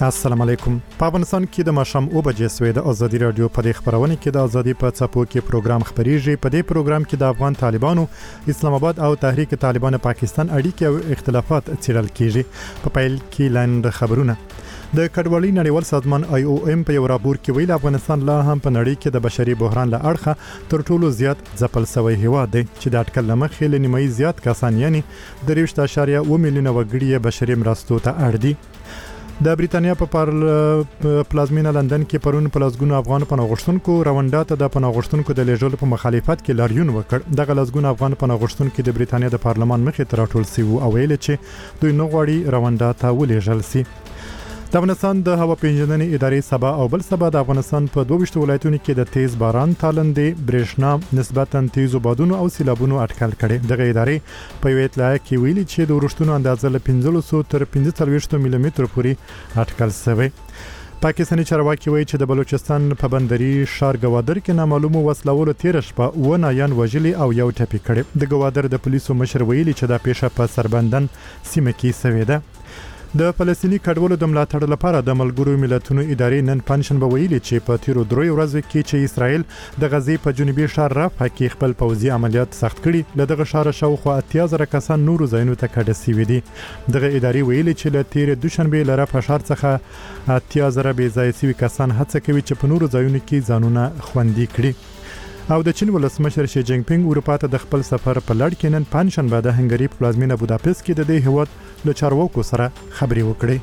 السلام علیکم. په افغانستان کې د ماښام 2 بجې سوې د ازادي رادیو په خبرونه کې د ازادي په څپو کې پروګرام خبريږي. په دې پروګرام کې د افغان طالبانو اسلام آباد او تحریک طالبان پاکستان اړیکې او اختلافات څیړل کیږي. په پیل کې لاند خبرونه. د کډوالۍ نړیوال سازمان IOM په یو راپور کې ویل افغانستان لا هم په نړۍ کې د بشري بحران له اړخه تر ټولو زیات ځپل شوی هیواد دی چې د اټکل لمخې له نیمایي زیات کسان یعنی 3.1 میلیونه وګړي بشري مرستو ته اړ دي. د بریتانیا په پلازمینه لندن کې پرون پلازګونو افغان پناهغښتونکو رواندا ته د پناهغښتونکو د لیږلو په مخالفت کې لاریون وکړ. دغه لزګونو افغان پناهغښتونکو د بریتانیا د پارلمان مخې ته راټول شي او ویل چې دوی نه غواړي رواندا ته ولېږل شي. د افغانستان د هوا پیژندنې ادارې سبا او بل سبا د افغانستان په 22 ولایتونو کې د تیز باران تالندې برېښنا نسبتاً تیزو بادونو او سیلابونو اټکل کړي. دغه ادارې په یو اطلاع کې ویلي چې د ورښتونو اندازه له 1500 تر 45 ملي متر پورې اټکل شوی. پاکستاني چارواکي وایي چې د بلوچستان په بندري ښار ګوادر کې نامعلومو وسلوالو تیر شپه و نایان وژلي او یو ټپي کړي. د ګوادر د پولیسو مشر ویلي چې دا پیښه په سربندن سیمه کې شوې ده. د فلسطینی کډوالو د ملاتړ لپاره د ملګرو ملتونو ادارې نن پنځشنبه ویلي چې په تیرو 3 ورځو کې چې اسرائیل د غزې په جنوبي ښار رفح کې خپل پوځي عملیات سخت کړي له دغه ښار شاوخوا 80,000 کسان نورو ځایونو ته کډه شوي دي. دغه ادارې ویلي چې له تیر دوشنبه له رفح ښار څخه 80,000 بې ځای شوي کسان هڅه کوي چې په نورو ځایونو کې ځانونه خوندي کړي. او د چین ولسمشر شي جینګ پینګ اروپا ته د خپل سفر په لړ کې نن پنځشنبه د هنګری په پلازمینه بوداپست کې د دې هیواد له چارواکو سره خبرې وکړې.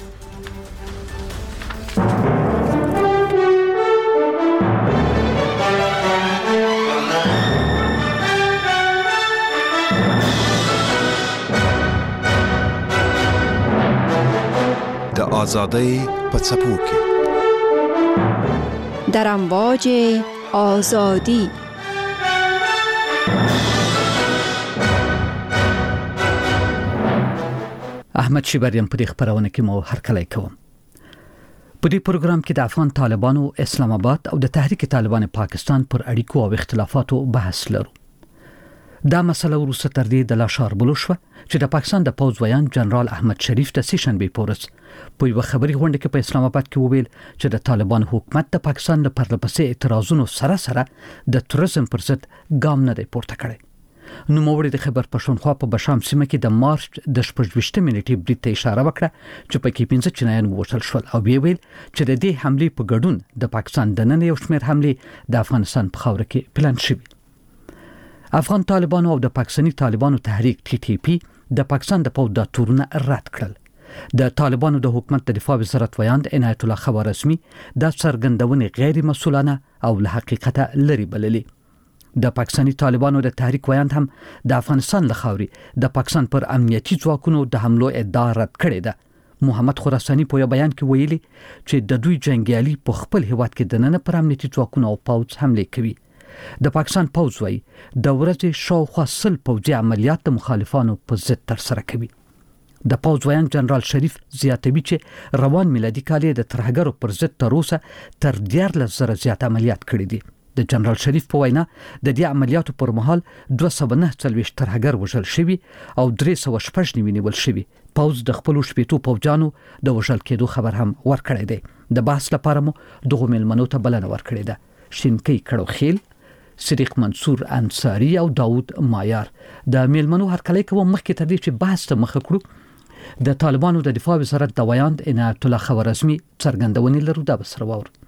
د آزادۍ په څپو کې در امواج آزادی. احمد شیبریم په دې خبرونه کې مو هرکلی کوم. په دې پروګرام کې د افغان طالبانو اسلام آباد او د تحریک طالبان پاکستان پر اړیکو او اختلافاتو بحث لرو. دا مسله وروسته تر دې د لاشار بلو شوه چې د پاکستان د پوځ ویان جنرال احمد شریف د سیشنبې پورس په یو خبري غونډه کې په اسلام آباد کې وویل چې د طالبان حکومت د پاکستان د پرلپسې اعتراضونو سره د تورزم پر ضد ګام نه دی پورته کړی. نو موري د خبر پښتونخوا په بشام سیمه کې د مارچ د 28 منټې بریټ ته اشاره وکړه چې په کې 15 چینایان ووژل شول او ویل چې د دې حمله په ګډون د پاکستان د نن یو شمېر حمله د افغانستان په خاور کې پلان شوی. افغان طالبانو او د پاکستاني طالبانو تحریک TTP د پاکستان د پوځ د تورونه رد کړل. د طالبانو د حکومت د دفاع وزارت ویاند عنایت الله خوارزمي د څرګندونې غیر مسؤلانه او له حقیقت لري بللي. د پاکستاني طالبانو د تحریک ویاند هم د افغانستان لخوا د پاکستان پر امنیتي ځواکونو د حملو ادعا رد کړې ده. محمد خراساني په بیان کې ویلي چې د دوی جنگیالي په خپل هیواد کې د نن پر امنیتي ځواکونو او پوځ حمله کوي. د پاکستان پوځ وايي د ورځې شاوخوا 100 پوځي عملیات د مخالفانو په ضد تر سره کوي. د پوځ ویان جنرال شریف زیاتوي چې روان میلادي کال د ترهګرو پر ضد تر اوسه تر 14,000 زیات عملیات کړي دي. د جنرال شریف په وینا د دې عملیاتو پر مهال 249 ترهګر وژل شوي او 316 نیول شوي. پوځ د خپل شپېتو پوځیانو د وژل کېدو خبر هم ورکړی دی. د بحث لپاره مو دغه ملمنو ته بلنه ورکړې ده. شینکی کړوخیل، صدیق منصور انصاری او داود مایار د ملمنو هرکلی کوم. مخکې تر دې چې بحث ته مخه کړو د طالبانو د دفاع وزارت د ویاند عنایت الله خوارزمي څرګندونې لرو. دا به سره واورو.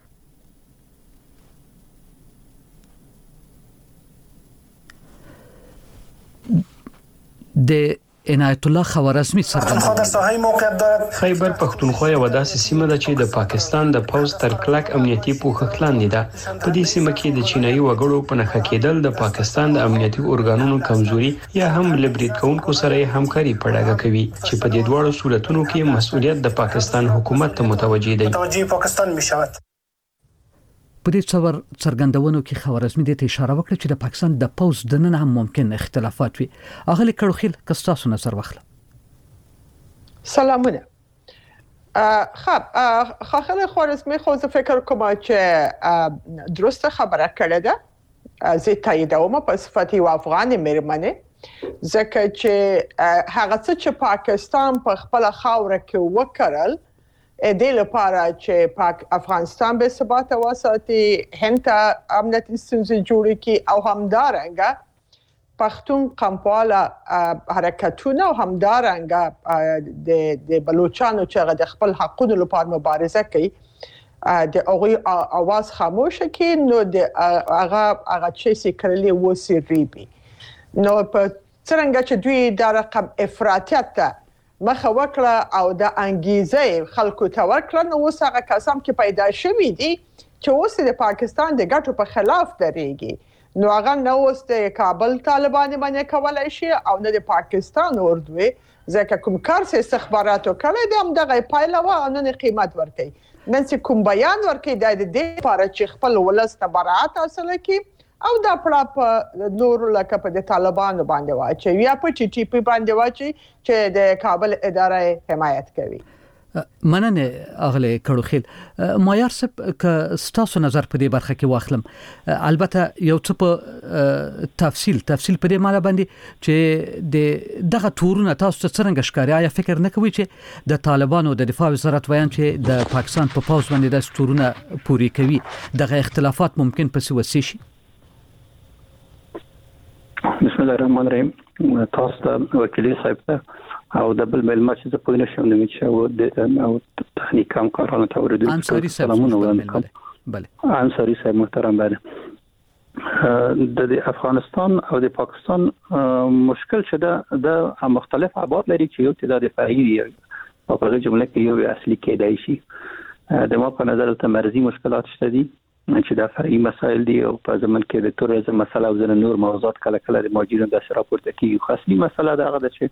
د عنایت الله خوارزمي څرګندونه خیبر پښتونخوا یو داسې سیمه ده چې د پاکستان د پوځ تر کلک امنیتي پوښښ لاندې ده. په دې سیمه کې د چینایي وګړو په نښه کېدل د پاکستان د امنیتي ارګانونو کمزوري یا هم لبرید کوونکو سره همکاري په ډاګه کوي چې په دې دواړو صورتونو کې مسؤلیت د پاکستان حکومت ته متوجه دی. په دې څور څرګندونو کې خوارزمي د اشاره وکړه چې د پاکستان د پوځ د نن هم ممکن اختلافات وي. اغلی کړوخیل کستاسو نظر واخله. سلامونه. خاخل خوارزمي خو زه فکر کوم چې درسته خبره کړې ده. زه تاییدوم په صفت یو افغان مېرمنې ځکه چې هغه څه چې پاکستان په خپل خاوره کې وکړل د لپاره چې افغانستان به ثبات وساتي، هند ته امنیتي ستونزې جوړې کړي او همدارنګه پښتون قومپاله حرکتونه او همدارنګه د بلوچستان چې د خپل حقوقو لپاره مبارزه کوي د هغه आवाज خاموش کړي، نو د هغه چې سکرلی وسیریبي. نو په څنګه چې دوی د رقم افراطیت ته مخه وکړه او د انګیزه خلکو ته ورکړه، نو اوس هغه کسان چې پیدا شوي دي چې اوس د پاکستان د ګټو په خلاف درېږي، نو هغه نه اوس د کابل طالبان باندې کولای شي او نه د پاکستان اردوی ځکه کوم کار چې استخباراتو کړی دی هم دغه پایله و او نه قیمت ورکړي. نن چې کوم بیان ورکړي د دې لپاره چې خپل ولس ته براءت حاصل کړي او دا پړه نور لکه په د طالبانو باندې واچي یا په ټي ټي پی باندې واچي چې د کابل اداره حمایت کوي. مننه اغله کړوخیل مایار صاحب ک ستاسو نظر په دې برخه کې واخلم، البته یو څه په تفصیل په دې معنی باندې چې دغه تورونه تاسو څنګه ښکاري، آیا فکر نه کوي چې د طالبانو د دفاع وزارت وایي چې د پاکستان په پاوز باندې د تورونه پوری کوي، دغه اختلافات ممکن په وسیله شي؟ بسم الله الرحمن الرحیم. تاسو وکیل صاحب ته او د بل ملما چې د پوینه شوم د میچو او تخنیک کارانو ته ورته انصاری صاحب بله انصاری صاحب محترم، بله د افغانستان او د پاکستان مشکل شته د مختلف ابعاد لري چې یو تعداد فرعي او په جمله کې یو اصلي کېدای شي. د ما په نظر ته مرزي مشکلات شته دي چې د فرعي مسایل دي او په ځمن کې د توریزم مسله او ځینې نور موضوعات کله د ماجرونو د راپورته کیږي. خو اصلي مسله دا ده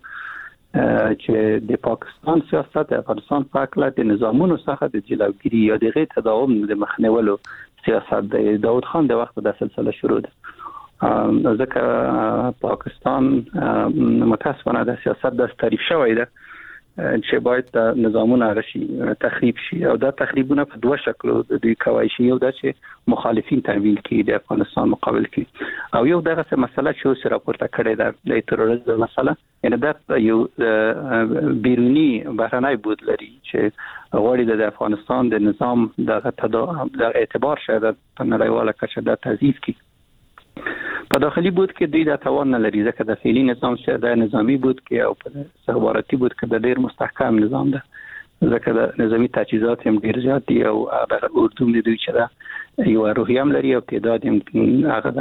چې د پاکستان سیاست د افغانستان په اړه د نظامونو څخه د جلوګیری یا د غیر تداوم د مخنیولو سیاست د داود خان د وخت د سلسله شروع ده، ځکه پاکستان متاسفانه د سیاست د تعریف شوی ده چې باید د نظامونو راشي تخریب شي او دا تخریبونه په دوه شکلو د کوي شي. یو دا چې مخالفین تحویل کړي د افغانستان مقابل کې او یو دغه مسله چې سره راپورته کړې ده د تروریزم مسله، یعنی دا یو بیرونی بهرنی بود لري چې غواړي د افغانستان د نظام د اعتبار شاید په نړیواله کچه د تضعیف کړي. په داخلي بود کې دوی د توان نه لري ځکه د فعلی نظام چې د نظامی بود کې او په استخباراتي بود کې د ډیر مستحکم نظام ده، ځکه د نظامی تجهیزات هم ډیر زیات دي او هغه اردو د دوی چې دا یو روحیه هم لري او تعداد هم هغه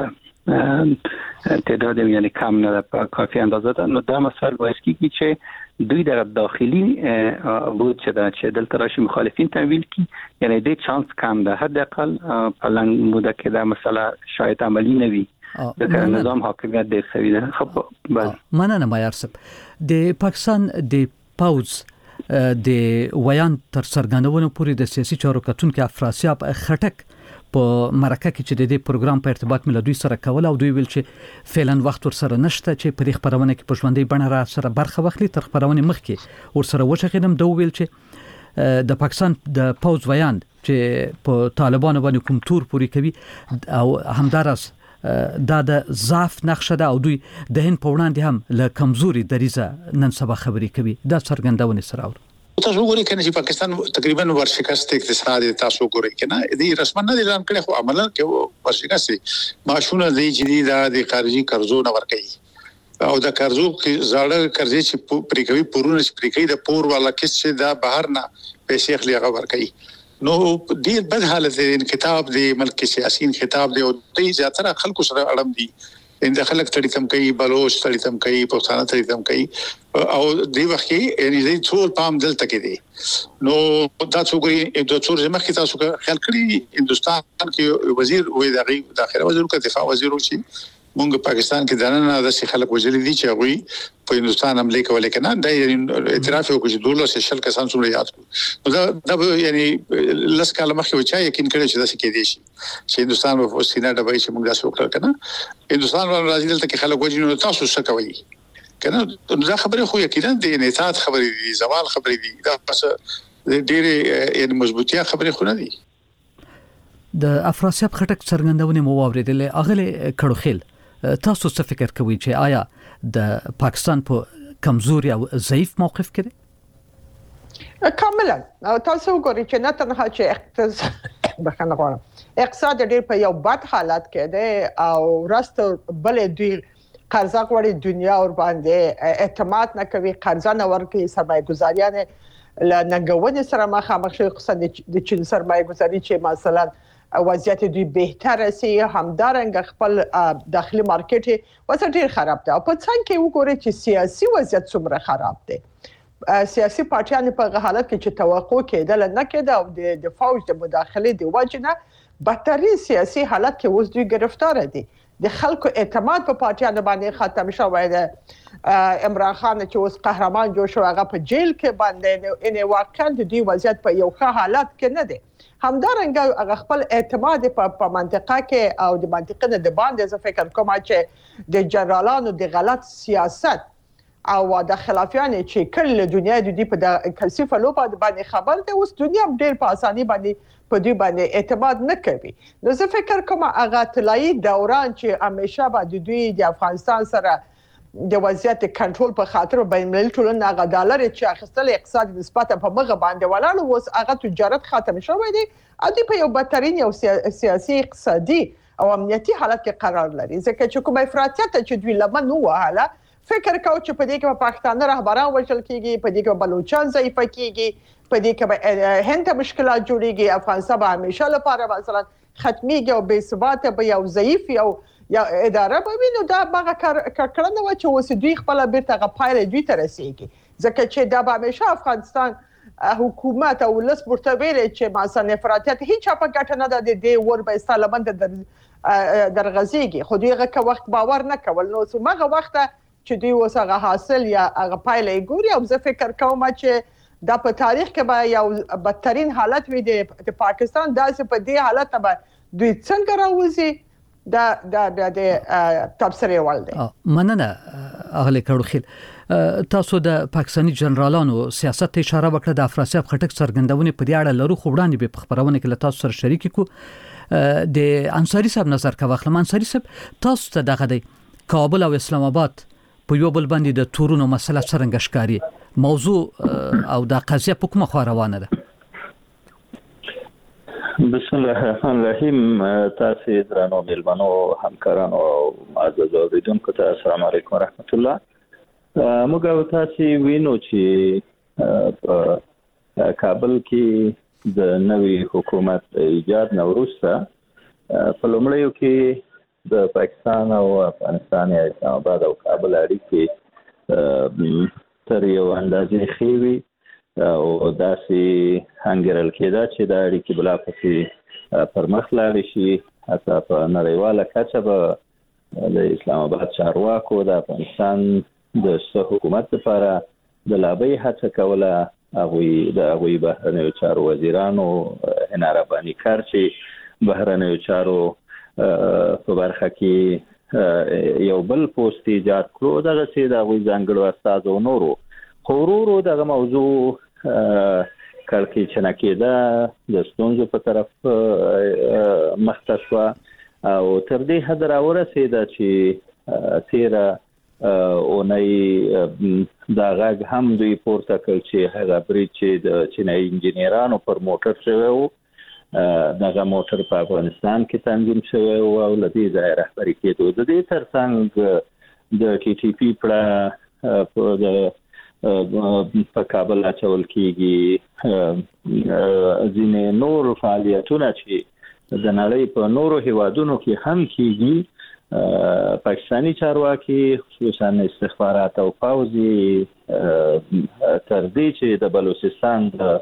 ده تعداد هم یعنی کم نه په کافي اندازه ده. نو دا مسائل باعث کیږي چې دوی د داخلي بود چې دلته راشي مخالفین تحویل کی، یعنی د چانس کم ده حداقل په لنډ موده کې دا مسله شاید عملی نه وي د نظام حاکمیت ډیر سوي ده. خو مننه مایار صاحب. د پاکستان د پاوز د ویان تر څرګندونو پورې د سیاسي چارو کتونکو افراسیاب خټک په مرکه کې چې د دې پروګرام په ارتباط مل دوی سره کول او دوی ویل چې فعلا وخت ور سره نشته چې په خبرونه کې پښوندې بڼه را سره برخه واخلي. تر خبرونه مخکې ور سره وشخیدم دوی ویل چې د پاکستان د پاوز ویان چې په طالبانو باندې کوم تور پوری کوي او همدارس دا د ضعف نقشه ده او دوی د هند په وړاندې هم له کمزوري دریزه نن سبا خبرې کوي. دا څرګندونه سره اور تاسو ګورئ کنه چې پاکستان تقریبا ورشکست اقتصادي تاسو ګورئ کنه دې رسمن نه اعلان کړي خو عملاً کې ورشکست ماشونه دی چې د خارجي قرضو نه ورکړي او د قرضو کې زړه قرضې چې پریکوي پورونه چې پریکوي د پور والا کس چې دا بهر نه پیسې خلی هغه ورکړي. نو ډیر بد حالت دی انقلاب دی ملک سیاسي انقلاب دی او دې زیاتره خلکو سره اړم دي ان خلک تړي تم کوي بلوچ تړي تم کوي پښتانه تړي تم کوي او دې وخت کې یعنی دې ټول پام دلته کې دي. نو دا څوګي د څور زمخ کې تاسو خیال کړی هندستان کې وزیر وې د داخله وزیر او دفاع وزیر او شي مونږ پاکستان کې دننه د خلک وجلي دي چې هغه په هندستان حمله کولې کنه د اعتراف وکړي چې دوله شل کسان څومره یاد کو دا یعنی لس کاله مخکې وچا یقین کړی چې دا څه کې دي چې هندستان په سینه ډبای چې موږ تاسو وکړل کنه هندستان راځي دلته کې خلک وجنو تاسو څه کوي کنه دا خبره خو یقینا د انعطاف خبرې دي زوال خبرې دي دا بس ډېر یعنی مضبوطیا خبرې خو نه دي. د افراسیاب خټک څرګندونه مو واوریدل اغله کړوخیل تاسو څه فکر کوئ چې آیا د پاکستان په کمزوري او ضعیف موقف کې دی؟ کاملا تاسو وګورئ چې نه تنها چې بخښنه غواړم اقتصاد ډېر په یو بد حالت کې دی او راست بلې دوی قرضه غواړي دنیا ور باندې اعتماد نه کوي قرضه نه ورکوي سرمایه ګزاریان له ننګونې سره مخامخ شوي خصوصا د چین سرمایه ګزاري چې مثلا وضعیت دوی بهتره سي همدارنګ خپل داخلي مارکیټ وضع ډېر خراب ده او په څنګه کې وګورئ چې سیاسي وضعیت څومره خراب دی سیاسي پارټیان په حالت کې چې توقع کېدل نه کېده او د فوج د مداخله دی وجنه بدترین سیاسي حالت کې اوس دوی گرفتار دي د خلکو اعتماد په پارټیان باندې ختم شوی دی عمران خان چې اوس قهرمان جوړ شو هغه په جیل کې باندې ان واقعا د دې وضعیت په یو ښه حالت کې نه دی همدارنګه هغه خپل اعتماد په منطقه کې او د منطقې د باندې زه فکر کوم چې د جنرالانو د غلط سیاست او د خلافیان چې کله دنیا د دې په کلسفه لوبه باندې خبر ده اوس دنیا ډېر په اساني باندې په دې باندې اعتماد نه کوي نو زه فکر کوم هغه طلایی دوران چې همیشه به د دوی د افغانستان سره د وضعیت کنټرول په خاطر بین المللي ټولنه هغه ډالر چې اخیستل اقتصاد نسبت په مغه باندې ولاړ اوس هغه تجارت ختم شوی دی او دوی په یو بدترین یو سیاسي اقتصادي او امنیتي حالت کې قرار لري ځکه چې کومه افراطیت چې دوی لمن وهاله فکر کو چې په دې کې پاکستان رهبران وژل کیږي په دې کې بلوچستان ضعیف کیږي په دې کې هند مشکلات جوړيږي افغانستان به همیشه لپاره مثلا ختميږي او بې ثبات به یو ضعیف یا اداره به وینو دا هغه کړنه و چې اوس دوی خپل بیرته غپایل دوی ته رسیږي ځکه چې دا به همیشه افغانستان حکومت او لس مرتبه چې مثلا افراطیت هیڅ په ګټه نه ده د ور به استعلامند درغزيږي خو دوی هغه وخت باور نه کول نو څومره وخت چې دوی وسغه حاصل یا هغه پایلې ګوري او زه فکر کوم چې دا په تاریخ کې به یو بدترین حالت وي د پاکستان داسې په دې حالت به دوی څنګه راوځي د تبصره والده مننه اهل کړوخیل تاسو د پاکستاني جنرالانو سیاست ته اشاره وکړه د افراسیاب خټک څرګندونې په دې اړه لرو خو وړاندې به خبرونه کې تاسو سره شریک کو د انصاری صاحب نظر کا واخلم انصاری صاحب تاسو ته دغه دی کابل او اسلام آباد په یو بل باندې د تورونو مسله څنګه ښکاری موضوع او د قضیه په کومه خوا روانه ده بسم الله الرحمن الرحیم تاسو درنو ملمنو همکارانو او عزیز اوریدونکو ته السلام علیکم ورحمت الله موږ تاسو وینو چې په کابل کې د نوي حکومت ایجاد نوروسته په لومړیو کې د پاکستان او افغانستان یا اسلام آباد او کابل اړیکې تر یو اندازې خېوي او داسې هنګرل کېده چې دا اړیکې بلا پسې پر مخ لاړې شي حتی په نړیواله کچه به د اسلام آباد چارواکو د افغانستان د حکومت لپاره د لابۍ هڅه کوله هغوی بهرنیو چارو وزیرانو هنر افغاني کار چې بهرنیو چارو په برخه کې یو بل پوسټ ایجاد کړو دغه چې د غوي ځانګړو استادو نورو خورورو دغه موضوع کړکې چې نکیده د ستونزو په طرف مختصوا او تر دې حد راورسېده چې تیره اونۍ دا غږ هم دوی پورته کړ چې هغه برید چې د چینایي انجینرانو پر موټر شوی و دغه موټر په افغانستان کې تنظیم شوی او لدی ځای رهبری کېدو د دې ترڅنګ د ټي ټي پی په کابل اچول کېږي ځینې نور فعالیتونه چې د نړۍ په نورو هیوادونو کې هم کېږي پاکستاني چارواکي خصوصا استخبارات او پوځي تر دې چې د بلوچستان د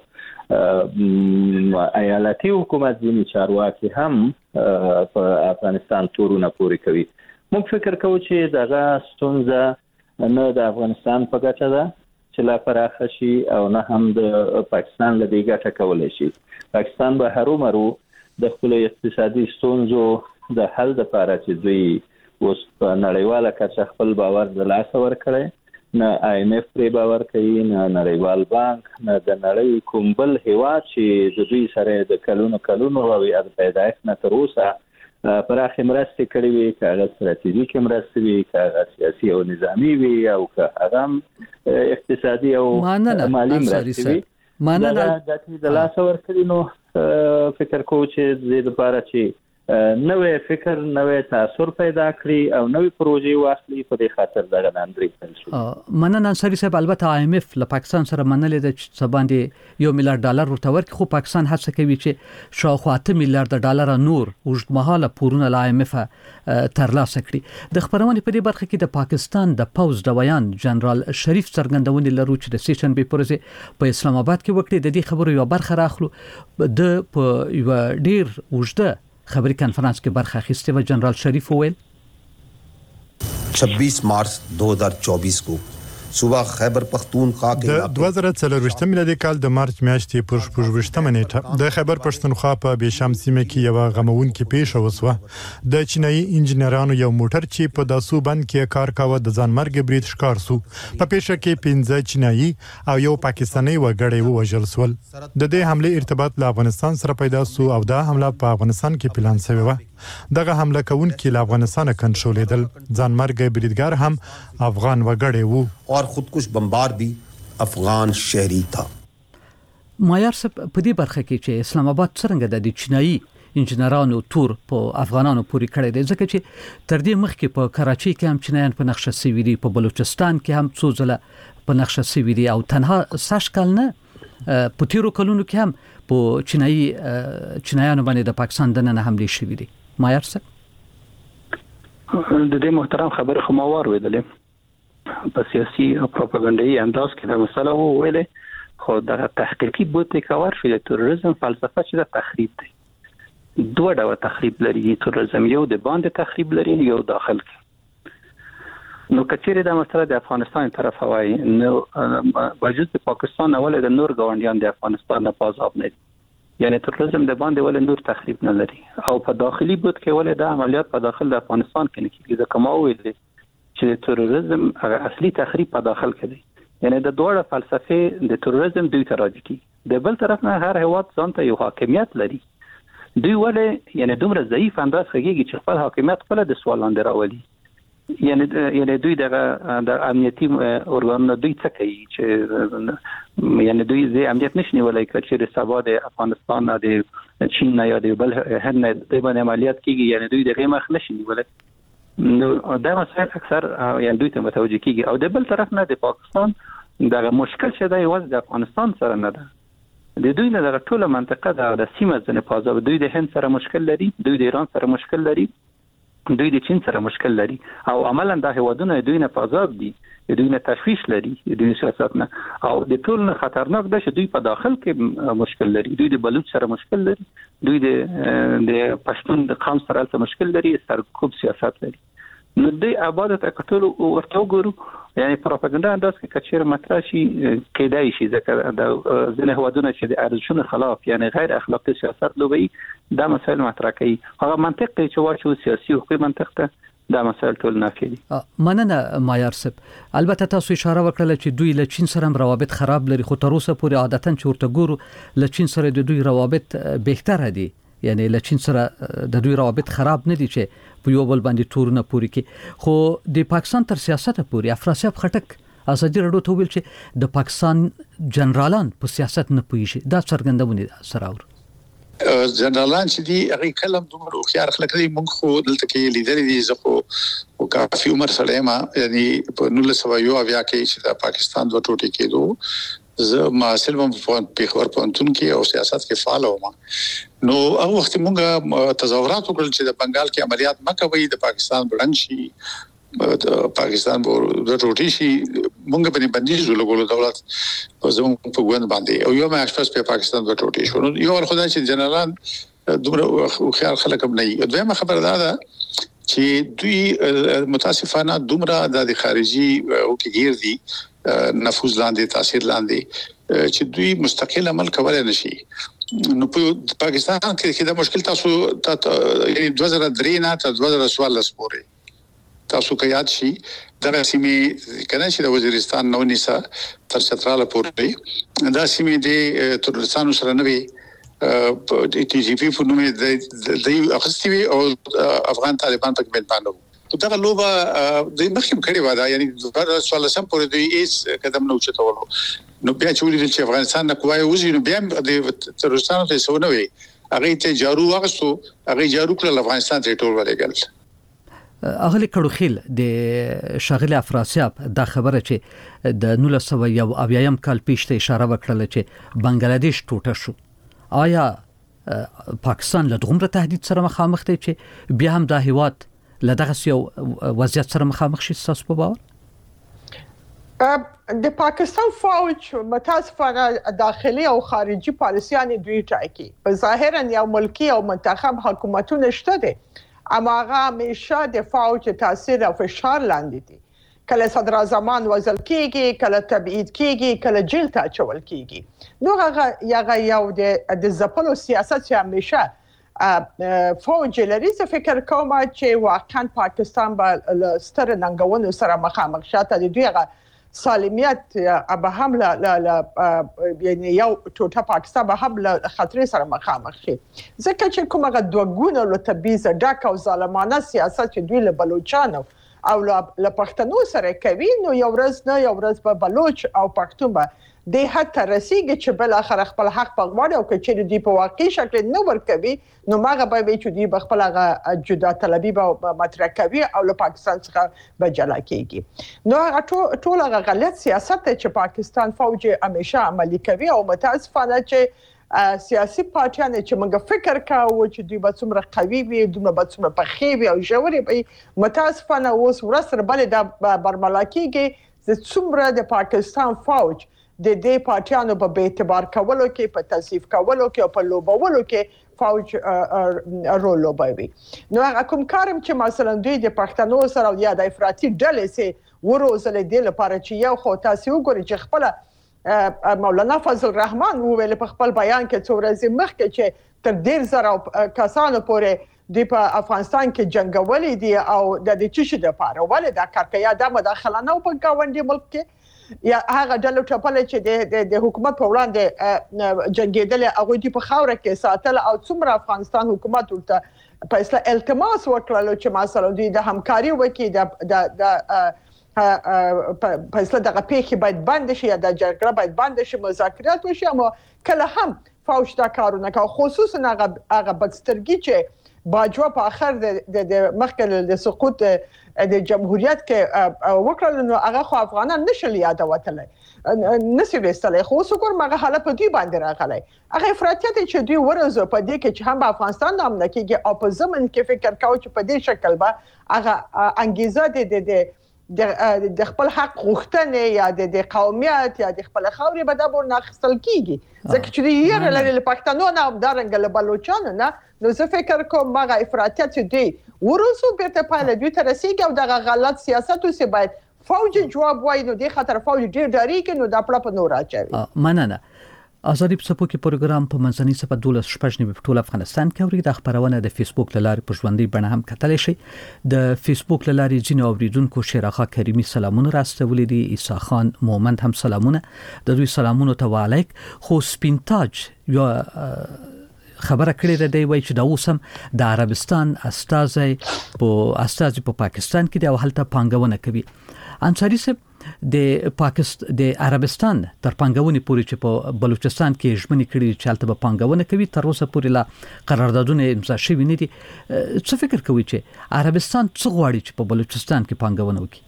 ایالتي حکومت ځینې چارواکي هم په افغانستان تورونه پوري کوي موږ فکر کوو چې دغه ستونزه نه د افغانستان په ګټه ده چې لا پراخه شي او نه هم د پاکستان له دې ګټه کولای شي پاکستان به هرومرو د خپل اقتصادي ستونزو د حل لپاره چې دوی اوس په نړیواله کچه خپل باور د لاسه ورکړي نه آی ایم اف پرې باور کوي نه نړیوال بانک نه د نړۍ کوم بل هیواد چې د دوی سره د کلونو او د پیدایښت نه تر اوسه پراخ مرستې کړې وي که هغه ستراتیژیک مرستې وي که هغه سیاسي او نظامي وي او که هغه اقتصادي او مالي مرستې وي مننه د لاس ورکړي نو فکر کوم چې د لپاره چې نوې فکر نوې تاثیر پیدا کړي او نوې پروژې واخلي په دې خاطر دغه ناندري پنځه مننه انصاری صاحب. البته IMF له پاکستان سره منلې د سباندې $1 میلیارډ ورته ورکړي، خو پاکستان هڅه کوي چې شاوخوا $8 میلیارډ نور اوږدمهاله پورونه له IMF ترلاسه کړي. د خبرونې په دې برخه کې د پاکستان د پوز ډویان جنرال شریف څرګندونې لرو چې د سیشن به پروژه په اسلام آباد کې وکړي. د دې خبرو یو برخه راخلو د په یو ډیر اوږده خبري کانفرنس کې برخه اخیسته و جنرال شریف وویل 26 مارچ 2024 को صبح خیبر پختونخوا کې د 2024 میلادي کال د مارچ میاشتې پر 28 نیټه د خیبر پښتونخوا په بشام سیمه کې یو غمونکې پیښه وسوه. د چینایي انجنیرانو یو موټر چې په داسو بند کې کار کاوه د ځانمرګ برید ښکار سو. په پیښه کې 15 چینایي او یو پاکستاني وګړی ووژل شول. د دې حمله ارتباط له افغانستان سره پیدا سو او دا حمله په افغانستان کې پلان شوی و. دغه حمله کوونکي له افغانستان کنټرولېدل. ځانمرګ بریدګر هم افغان وګړی وو और خودکش بمبار भी افغان شهری था. مایار صاحب په دې برخه کې چې اسلام آباد څنګه د چینایي انجنیرانو تور په افغانانو پوری کړی دی، ځکه چې تر دې مخکې په کراچۍ کې هم چینایان په نقشه سوي دي، په بلوچستان کې هم څو ځله په نقشه سوي دي او تنها ساش کال نه په تیرو کلونو کې هم په چینایانو باندې د پاکستان دننه حمله شوي دي. مایار صاحب د دې محترم خبره خو ما واورېدلې په سیاسي او پروپاګاندا انداز کې دا مسله وویلې، خو د تحقیقي بوتې کار شي د تروریزم فلسفه چې د تخریب دی. دوه ډول تخریب لري تروریزم، یو د باندې تخریب لري یو داخل کې. نو کچېره د مسله د افغانستان طرف وای نو وجود د پاکستان اول د نور ګاونډیان د افغانستان نه پازاب نه، یعنی تروریزم د باندې ول نور تخریب نه لري او په داخلي بوت کې ول د عملیات په داخل د افغانستان کې نه کیږي. ځکه ما ویل چې تروریزم اصلي تخریب په داخل کې دی، یعنی د دوه فلسفه د تروریزم دوی تراجع کی. د بل طرف نه هر هیواد ځان ته یو حاکمیت لري، دوی ولې یعنی دومره ضعیف انداز خګيږي چې خپل حاکمیت خپل د سوال لاندې راولي. یعنی دوی د امنیتي ارګانونو دوی څه کوي چې یعنی دوی زه امنیت نشنی ولای چې سبا د افغانستان د چین نه یا د بل هر نه د باندې عملیات کیږي، یعنی دوی د غیمه نشنی ولای. نو دا مسائل اکثر یعنی دوی ته متوجه کیږي. او د بل طرف نه د پاکستان د مشکل شه د یوازې د افغانستان سره نه ده، د دوی نه د ټوله منطقه د سیمه ځنه پازاب، دوی د هند سره مشکل لري، دوی د ایران سره مشکل لري، دوی د چین سره مشکل لري او عملاً د هیوادونو دوی نه پازاب دي، دوی نه تشویش لري، دوی سیاست نه او د ټول نه خطرناک ده چې دوی په داخل کې مشکل لري. دوی د بلوچ سره مشکل لري، دوی د پښتون د قوم سره مشکل لري، سرکوب سیاست لري. نو دوی عبادت اکټول ورته وګورو، یعنی پروپاګاندا انداز کې کچیر مطرح شي کېدای شي ځکه د ځینې هوادونه چې د ارزښتونو خلاف یعنی غیر اخلاقی سیاست لوبي دا مسایل مطرح کوي. هغه منطق چې واچو سیاسي حقوقي منطق ته دا مسایل ټول نافي دي. مننه مایار صاحب. البته تاسو اشاره وکړه چې دوی له چین سره روابط خراب لري، خو تر اوسه پورې عادتاً چې ورته ګورو له چین سره د دوی روابط بهتره دي، یعنی له چین سره د دوی روابط خراب نه دي چې په یو بل باندې تورونه پوری کې. خو د پاکستان تر سیاست پورې افراسیاب خټک ازادي رادیو ته ویل چې د پاکستان جنرالان په سیاست نه پوهیږي. دا څرګندونه سره اور جنرالان چې دی هغه کلم دومره خيار خلک دي، موږ خو دلته کې لیدل دي زخه او کافي عمر سره ما یعنی په 1900 کې چې د پاکستان دوه ټوټې کېدو زه ما سلمم په خبر پونتون کې او سیاست کې فعال وم. نو هغه وخت موږ تظاهرات وکړل چې د بنگال کې عملیات مکوي، د پاکستان بلند شي، د پاکستان د ټوټې شي، موږ باندې بندیز ولګول دولت زموږ په ګوند باندې او یو مې اشپس په پاکستان د ټوټې شو. نو یو خدای چې جنرالان دومره خیال خلک هم نه. دویمه خبره ده چې دوی متاسفانه دومره د خارجي او کې غیر دي نفوذ لاندې تاثیر لاندې چې دوی مستقل عمل کولای نشي. نو په پاکستان کې دا مشکل تاسو یعنی 2003 نه تر 2014 پورې تاسو کې یاد شي دا سیمه کنه چې د وزیرستان نو نیسا تر چتراله پورې دا سیمه د ترکستان سره نوي ټي جي پی په نوم د اخستوي او افغان طالبان په کې باندې دغه لوبه د مخکې کړي و دا یعنی 2016 پورې د ایس قدم نو چتولو نو بیا چې ولې چې افغانستان نه کوی وزي نو بیا د ترستانو ته سونه وي هغه ته جارو واغسو هغه جارو کړل افغانستان ته ټول ولګل اغلی کړوخیل د شاغلی افراسیاب دا خبره چې د 1901 کال پیشته اشاره وکړه چې بنگلاديش ټوټه شو آیا پاکستان له دومره تهدید سره مخامخ دی چې بیا هم د هیواد له دغه یو وضعیت سره مخامخ شي تاسو په باور د پاکستان فوج متاسفانه داخلي او خارجي پالیسيان دوی ټاکي په ظاهرا یو ملکی او منتخب حکومتونه شته دي اما هغه همیشه د فوج تاثیر او فشار لاندې دي کله صدر اعظمان وزل کیږي کله تبعید کیږي کله جیل ته اچول کیږي نو هغه یو د ځپلو سیاست چې همیشه فوج لري څه فکر کوم چې واقعا پاکستان به ستر ننګونو سره مخامخ شاته د دوی هغه سالمیت به هم یعنی یو ټوټه پاکستان به هم له خطر سره مخامخ شي ځکه چې کومه دوګونه له تبعیض ډک او ظالمانه سیاست چې دوی له بلوچستان او له پښتنو سره کوي نو یو ورځ په بلوچ او پښتون به د حتی رسیږي چې بل اخر خپل حق په غواړي او چې دوی په واقعي شکل نه ورکوي نو ماغه به چې دوی خپل هغه جدا طلبي به مطرح کوي او له پاکستان څخه به جلا کیږي نو هغه ټول هغه غلط سیاست چې پاکستان فوج همیشه عملي کوي او متاسفانه چې سیاسي پارټیان چې موږ فکر کاوه چې دوی به څومره قوي وي دوی به څومره پخې وي او ژورې وي متاسفانه اوس ورسره بل د برملا کیږي چې څومره د پاکستان فوج د دې پارټیانو په اعتبار کولو کې په تصفیه کولو کې او په لوبولو کې فوج رول لوبوي نو هغه کوم کارم چې مثلا دوی د پښتنو سره یا د افراطي ډلې سي وروزل دي لپاره چې یو خو تاسو وګورئ چې خپل مولانا فضل الرحمن ویل په خپل بیان کې څو ورځې مخکې چې تر 10000 کسانو پورې د په افغانستان کې جنگولې دي او د دې چشي د پاره ولې دا کار کوي دا مداخله نه په گاونډي ملک کې یا هغه ډلو ټپل چې د حکومت په وړاندې جنگیدل هغه دی په خاوره کې ساتل او څومره افغانستان حکومت ورته په اصله التماس وکړل چې مثلا دوی د همکاري وکړي د په اصله دغه پیښه باید بند شي یا د جګړه باید بند شي مذاکرات وشي اما کله هم فوج دا کارونه کوي خصوصا هغه بدسترګي چې باجوه په اخر د مخکې د سقوط د جمهوریت کې وکړل نو هغه خو افغانان نشل یادوتل نسی وستلې خو څوک مرغه حاله په دې باندې راغلی هغه افراطیت چې دوی ورزو په دې کې چې هم افغانستان نام نه کېږي او په زمن کې فکر کاوه چې په دې شکل به هغه انګیزه د خپل حق غوښتنې یا د قومیت یا د خپل خاورې به د بور ناخستل کیږي ځکه چې یې لري له پښتنو نه همدارنګه له بلوچستان نه نو زه فکر کوم هغه افراطیت دی ورسو بیرته پاله دوی ته رسیږي او دغه غلط سیاست اوسه باید فوج جواب وایي نو د خطر فوج ډیر ډاریږي نو دا په نور اچوي مننه آزادی په سپوکي پروګرام په منځنۍ صفه 12 شپږ په ټول افغانستان کې اوري د خبرونه د فیسبوک لارې په ژوندۍ بڼه هم کتلی شي د فیسبوک لارې ځینو اوریدونکو شیراخه کریمي سلامونه راستولې دي عیسی خان مومند هم سلامونه د دوی سلامونه ته وعلیک خو سپینتاج یو خبره کړې ده دی وای چې دا اوسم د عربستان استازي په پاکستان کې د حالت پانګونه کوي انصاری صاحب د عربستان تر پانګونې پورې چې په بلوچستان کې ژمنې کړې چې حالت په پانګونه کوي تر اوسه پورې لا قراردادونه امضا شوي نه دي څه فکر کوي چې عربستان څه غواړي چې په بلوچستان کې پانګونه وکړي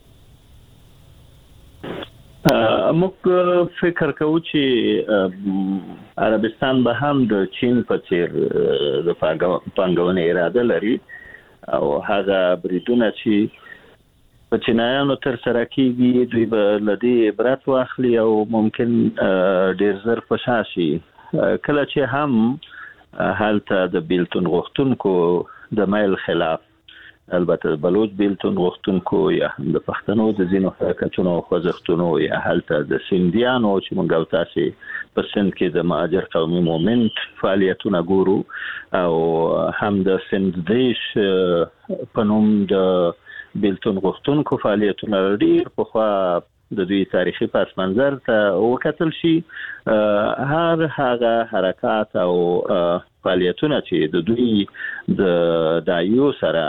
موږ فکر کوو چې عربستان به هم د چین په څیر د پانګونې اراده لري او هغه بریدونه چې په چینایانو تر سره کیږي دوی به لدی عبرت واخلي او ممکن ډیر زر پشاشي کله چې هم حالت د بیلتون غوښتونکو د مایل خلاف البته بلوچ بیلتون غوښتونکو یا هم د پښتنو د زینو حرکتونو خوځښتونو یا حالت د سیندیانو چې موږ او تاسو په سند کې د مهاجر قومي مومنت فعالیتونه ګورو او هم د سند دیش په نوم د بیلتون غوښتونکو فعالیتونه ډیر په خوا د دوی تاریخي پس منظر ته وکتل شي هر هغه حرکات او فعالیتونه چې د دوی د دایو سره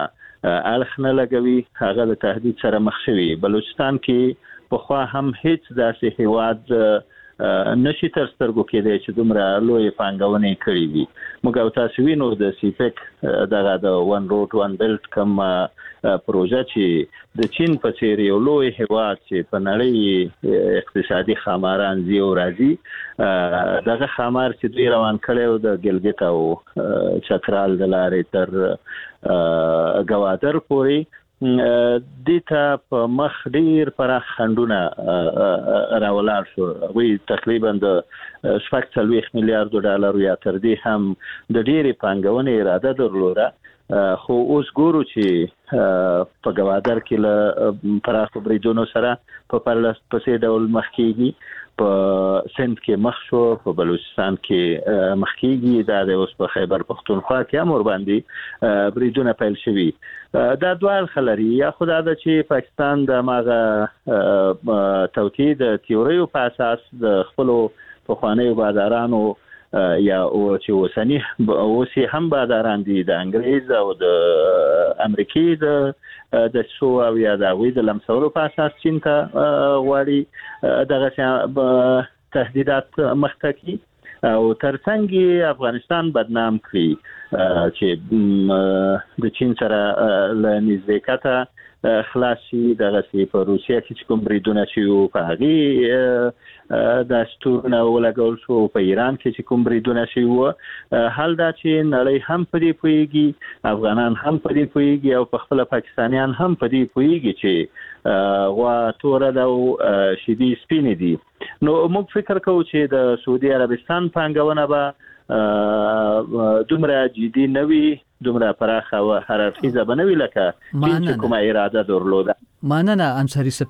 الخ نه لګوي هغه د تهدید سره مخ شوی. بلوچستان کې په خوا هم هیڅ داسې هیواد نشي تر سترګو کېدای چې دومره لوی پانګونې کړې وي. موږ تاسو وینو د سیپک دغه د ون روډ ون بیلټ کوم پروژه چې د چین په څیر یو لوی هیواد چې په نړۍ اقتصادي خماران زیو راځي دغه خمار چې دوی روان کړي د ګلګت او چترال د لارې تر گوادر پورې دیتا په مخ ډیر پراخ خندونه راولار شو. وی تقریبا د 40 میلیارډ ډالر یا تر دې هم د ډیرې پانګونې اراده درلوده. خو اوس ګورو چې په گوادر کې له پراخ بریدونو سره په پرلپسې ډول مخ کیږي، په سند کې مخ شو، په بلوچستان کې مخ کیږي، دا د اوس په خیبر پختونخوا کې هم ور باندې بریدونه پیل شوي. دا دوه خلري یا خدای د چې پاکستان د ماغه توکید تیوریو په اساس د خپل پخوانیو بادارانو یا او چې وسنی اوسې هم باداران دي د انګریز او د امریکای د شو او یا د وی د لمسولو په اساس چین ته غواړي دغه تهدیدات مخکې او ترڅنګ افغانستان بدنام کړي چې د چین سره له نزدېکته خلاص شي. دغه سی په روسیه کې کوم بریدونه چې په هغه د ستورنه ولګول شو، په ایران کې چې کوم بریدونه شي حال دا چې نړۍ هم په دې پوهیږي، افغانان هم په دې پوهیږي او په خپل پاکستانیان هم په دې پوهیږي چې وا توره د شدي سپینې دي. نو موږ فکر کوو چې د سعودي عربستان پانګونه به دومره جدي نوي، دومره پراخه او حرارتیزه بنوي لکه چې کومه اراده درلوده. مننه انصاری صاحب.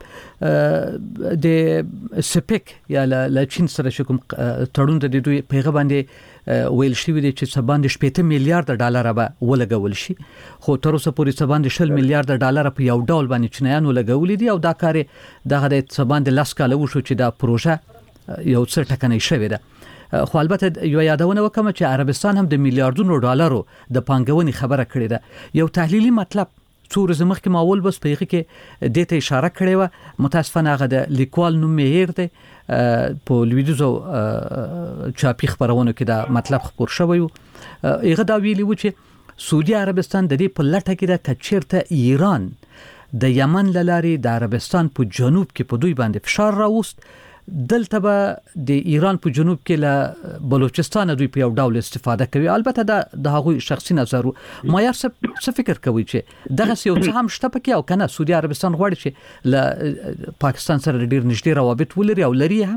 د سپیک یا ل چین سره کوم تړون د دوی پیغام باندې ویل شوی دی چې سباند 8 میلیارډ ډالر به ولګول شي، خو تر اوسه پورې سباند 10 میلیارډ ډالر په یو ډول باندې چینایان ولګول دي او دا کار دغه د سباند لاس کاله وشو چې دا پروژه یو څه ټکنۍ شوې ده. خو البته یو یادونه وکم چې عربستان هم د میلیارډونو ډالرو د پانګونې خبره کړې ده. یو تحلیلی مطلب څو ورځې مخکې ماول بس په هغه کې د ته اشاره کړې و، متاسفانه هغه د لیکوال نوم هیر دی په لویدیزو چاپی خبرونه کې دا مطلب خبر شوی و. هغه دا ویلی و چې سعودي عربستان د دې په لټه کې د کچیرته ایران د یمن لاري د عربستان په جنوب کې په دوی باندې فشار راوست، دلته به د ایران په جنوب کې له بلوچستان دوی په یو ډول استفاده کوي. البته د هغوی شخصي نظر ما یې څه فکر کوي چې دغه یو څه هم شته پکې او کنه سعودي عربستان غواړي چې له پاکستان سره ډیر نږدې روابط ولري او لري هم.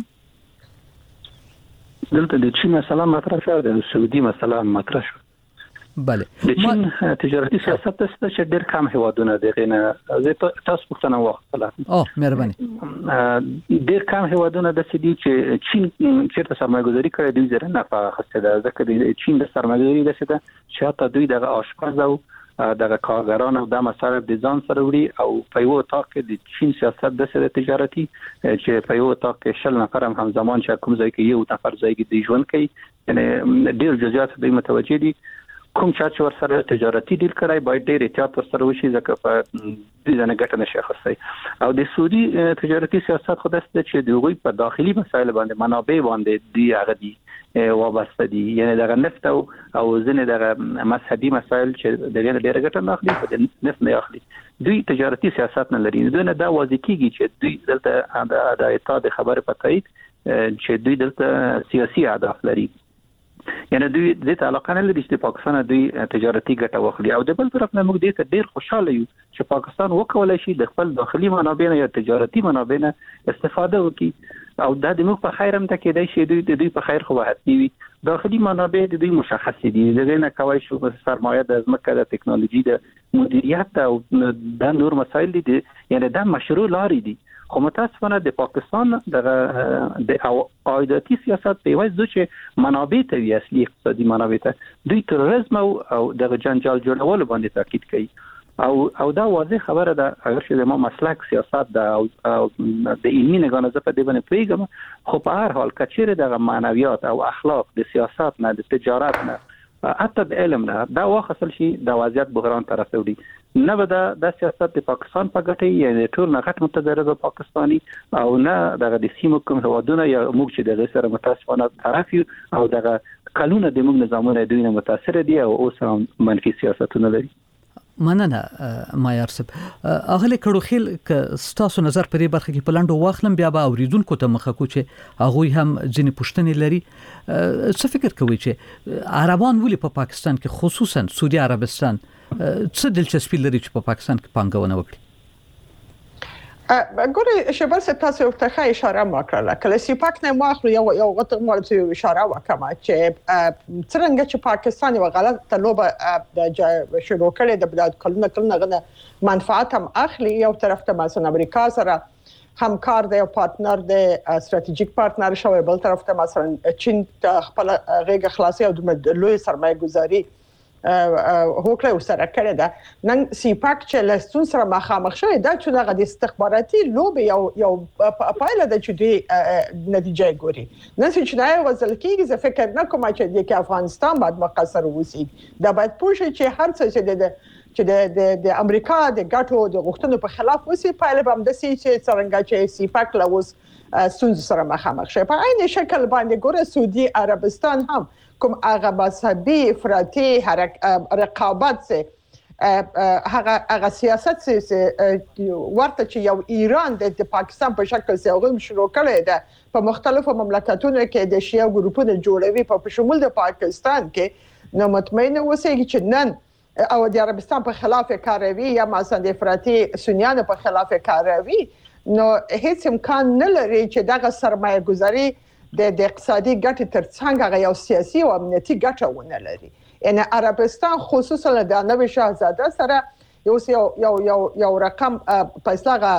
دلته د چین مسله مطرح شوه، د سعودي مسله مطرح شوه. بله د چین تجارتي سیاست د چې ډېر کم هیوادونه دغه نه زه تاسو پوښتنه وکړه. مهرباني. ډېر کم هیوادونه د سدي چې چین چیرته سرمایه‌ګذاري کوي دوی زره نه فاخسته ده، ځکه د چین د سرمایه‌ګذاري د څه ده چې حتی دوی دغه آشپز او دغه کارګران او د مصارف د ځان سره وړي او په یو اتاق کې د چین سیاست د سره تجارتي چې په یو اتاق کې 10 نفر هم زمان چې کوم ځای کې یو نفر ځای کې دی ژوند کوي، یعنی ډېر جزئیات دوی متوجه دي. کوم چې ور سره تجارتي ډیل کړای باید ډېر احتیاط ور سره وشي ځکه په دې ځنه ګټه نشي اخیستای. او د سعودي تجارتي سیاست خو داسته چې دوی په داخلي مسایل باندې منابع باندې دی هغه دي وابسته دي، یعنی دغه نفت او ځنه دغه مذهبي مسایل چې دغه ډېر ګټه نه اخلي په نفت نه اخلي. دوی تجارتي سیاست نه لري، دوی نه دا واضح کیږي چې دوی دلته د اتحاد خبره پتاید چې دوی دلته سیاسي اهداف لري، یعنی دوی د دې علاقه نه لري چې پاکستان دوی تجارتي ګټه واخلي. او د بل طرف نه موږ دې ته ډېر خوشاله یو چې پاکستان وکولای شي د خپل داخلي منابع یا تجارتي منابع نه استفاده وکړي، او دا د موږ په خیر هم ته کېدای شي دوی په خیر خو وحدي وي. داخلي منابع د دوی مشخص دي، دغه نه کوي شو سرمایه د ځمکه د ټکنالوژي د مدیریت او د نور مسایل دي، یعنی دا مشروع لاري دي. خو متاسفانه د پاکستان د عایداتی سیاست په وجه چې منابع ته وی اصلي اقتصادي منابع ته دوی تروریزم او د جنجال جوړولو باندې تاکید کوي. او دا واضح خبره ده، اگر چې ما مسلک سیاست ده او د علمي نگاه نه په دې باندې پیګم، خو په هر حال کچېره د معنویات او اخلاق د سیاست نه د تجارت نه حتی د علم نه دا واخصل شي د وضعیت بحران طرف ته وړي نه به د سیاست د پاکستان په ګټه یعنی ټول نه غټ متضرر پاکستاني او نه د سیمو کوم هوادونه یا موږ چې د سره متاسفانه طرف یو او د قانون د موږ نظامونه دوی نه متاثر دي او اوس هم منفي سیاستونه لري. مننه مایار صاحب. اغله کړو خیل ک ستاسو نظر په دې برخه کې پلاندو واخلم بیا به اوریدونکو ته مخه کو چې هغه هم ځینې پوښتنې لري. څه فکر کوي چې عربان ولې په پاکستان کې خصوصا سعودي عربستان څه دلچسپي لري چې په پاکستان کې پانګونه وکړي؟ ګوري شبل څه تاسو ورته اشاره وکړه کله چې پاک نه ماخلو یو غته مولته اشاره وکړه چې څنګه چې پاکستان یو غلطه لوبه د شروع کړې د کلونه غنه منفعت هم اخلي یو طرف ته مثلا امریکا سره همکار دی او پارتنر دی استراتیژیک پارتنر شوی بل طرف ته مثلا چین خپل غیږ خلاصي او د لوی سرمایه گذاري هوکړه سره کړې ده نن سیپاک چې لستون سره مخامخ شوی دا چې دغه د استخباراتي لوب یو پایله د چدي نتیجه ګوري نن چې دا وزل کېږي زه فکر نه کوم چې د افغانستان باید مقصر وسی دا باید پوښي چې هر څه د امریکا د ګټو د غوښتنو په خلاف وسی پایله هم د څنګه چې سیپاک لوز سونز سره مخامخ شي په عین شکل باندې ګوره سعودي عربستان هم کوم هغه مذهبي افراطي رقابت سه هغه سیاست سه ورته چې یو ایران د پاکستان په شکل سه هغه شروع کړی ده په مختلفو مملکتونو کې د شیعه ګروپونو جوړوي په شمول د پاکستان کې نو مطمئن اوسئ چې نن او د عربستان په خلاف کاروي یا مثلا د افراطي سنیانو په خلاف کاروي نو هیڅ امکان نه لري چې دغه سرمایه گذاري د اقتصادي ګټې ترڅنګ یو سیاسي او امنیتي ګټه ونه لري. ان عربستان خصوصا د نوې شاهزاده سره یو رقم پیسې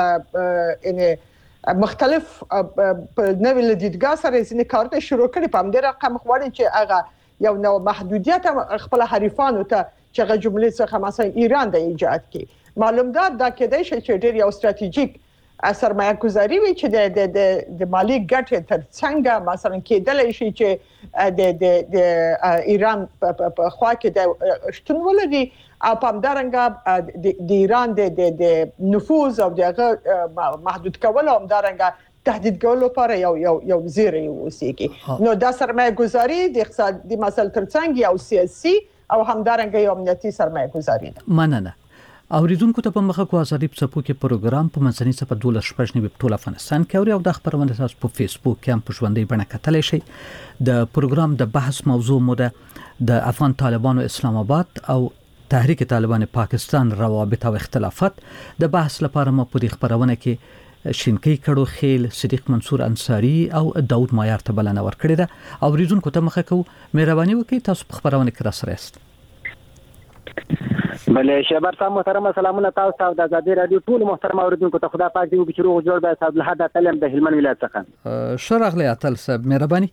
ان مختلف په نوې لدیدګاه سره ځینې کارونه شروع کړي په همدې رقم غواړي چې هغه یو نو محدودیت خپل حریفانو ته چې هغه جملې څخه مثلا ایران د ایجاد کړي معلوم ده دا کېدای شي چې ډېر یو استراتیژیک سرمایه گذاری وي چې د مالی ګټې ترڅنګ مثلا کېدلی شي چې د ایران په خوا کې د شتون ولري او په همدارنګه د ایران د نفوذ او دغه محدود کول او همدارنګه تهدید کول لپاره یو زیری وسیږي نو دا سرمایه گذاری د اقتصادي مسل ترڅنګ یو سیاسي او همدارنګه یو امنیتي سرمایه گذاری ده. مننه. اوریدونکو ته په مخه کو ازادي په کې پروګرام په منځني صفه 12 په ټول افغانستان کې او د خبرونه تاسو په فیسبوک کې هم په ژوندۍ بڼه کتلی شئ. د پروګرام د بحث موضوع مو د افغان طالبانو اسلام آباد او تحریک طالبان پاکستان روابط او اختلافات. د بحث لپاره مو په خبرونه کې شینکی کړو خیل صدیق منصور انصاری او داود مایار ته بلنه ورکړې ده. اوریدونکو ته مخه کو مهرباني وکړئ تاسو په خبرونه کې راسره یاست. بله شهبر صاحب محترم سلامونه تاسو ته د آزادي رادیو ټول محترم اوریدونکو ته خدا پاک دې چې روغ جوړ به صاحب له حد تلم د هلمند ولایت څخه شرغله اتل صاحب مهرباني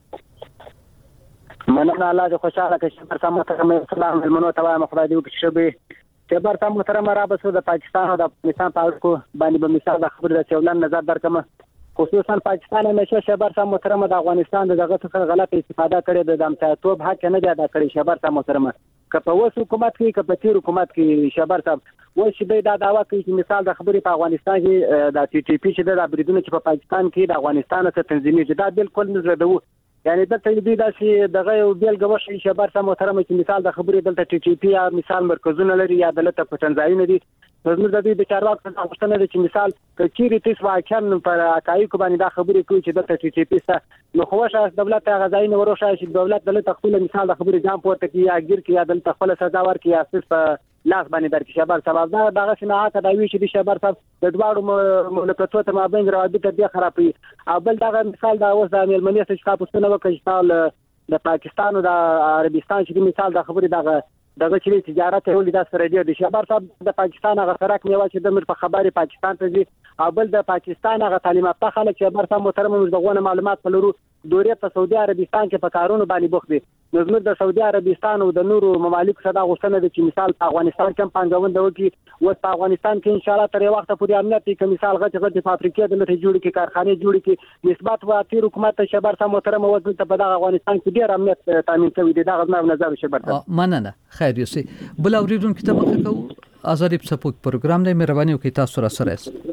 مننه الله دې خوشاله کړي شهبر صاحب محترم سلام هلمند ته ما خدای دې وکړي شهبر صاحب محترم را بسو د پاکستان او د افغانستان په اړه باندې به مثال د خبرې د چولن نظر درکمه خصوصا پاکستان همیشه شهبر صاحب محترم د افغانستان دغه څخه غلط استفاده کړې د امتیازتوب حق نه دی ادا کړی شهبر صاحب محترم که په اوس حکومت کې که په تیر حکومت کې شهبر صاحب وایي چې دا دعوا کوي چې مثال د خبرې په افغانستان کې د ټي ټي پی چې د بریدونو چې په پاکستان کې د افغانستان سره تنظیمي دا بالکل نه زده وو یعنی دلته دې دا چې دغه یو بیلګه وشي شهبر صاحب محترم چې مثال د خبرې دلته ټي ټي پی یا مثال مرکزونه لري یا دلته په تنظیم دي زموږ د دې چارواکو څخه غوښتنه ده چې مثال کچيري تاسو واکن پر حقایق باندې دا خبرې کوي چې د ټي ټي پی سره نو خوښه دولت غذایی نه وروشه چې دولت دلته خپل مثال د خبرې ځان پورته کوي یا ګیر کې یا دلته خپل سزا ورکړي یا اساس په لاس باندې درکې شهبر صاحب دا دغه سماعت دا وی چې د شهبر صاحب د دواړو مملکتونو تر مابین روابط دې خرابوي او بل دغه مثال دا اوس د ملمنې څخه تاسو پوښتنه وکړئ چې د پاکستان او د عربستان چې مثال د خبرې دغه چې تجارت ټول د سره دی د شهبر صاحب د پاکستان غو سرک نیول چې د مر په خبري پاکستان ته دي او بل د پاکستان غو تعلیمات په خلک شهبر صاحب محترم موږ دغه معلومات په لرو دورې په سعودي عربستان کې په کارونو باندې بوخت دي نو زموږ د سعودي عربستان او د نورو ممالک سره غوښتنه ده چې مثال په افغانستان کې پانګونه وکړي. اوس په افغانستان کې ان شاء الله تر یو وخت پورې امنیت کې مثال غټ فابریکې د لټې جوړ کې کارخانه جوړ کې نسبت و تیر حکومت شبر سم محترم وزن ته په دغه افغانستان کې ډیر امنیت تامین کوي د دغه نظر شبر مننه. خیر یوسي بل اوریدونکو ته مخه کو آزادی په سپوک پروګرام دی مهرباني وکړئ تاسو را سره است.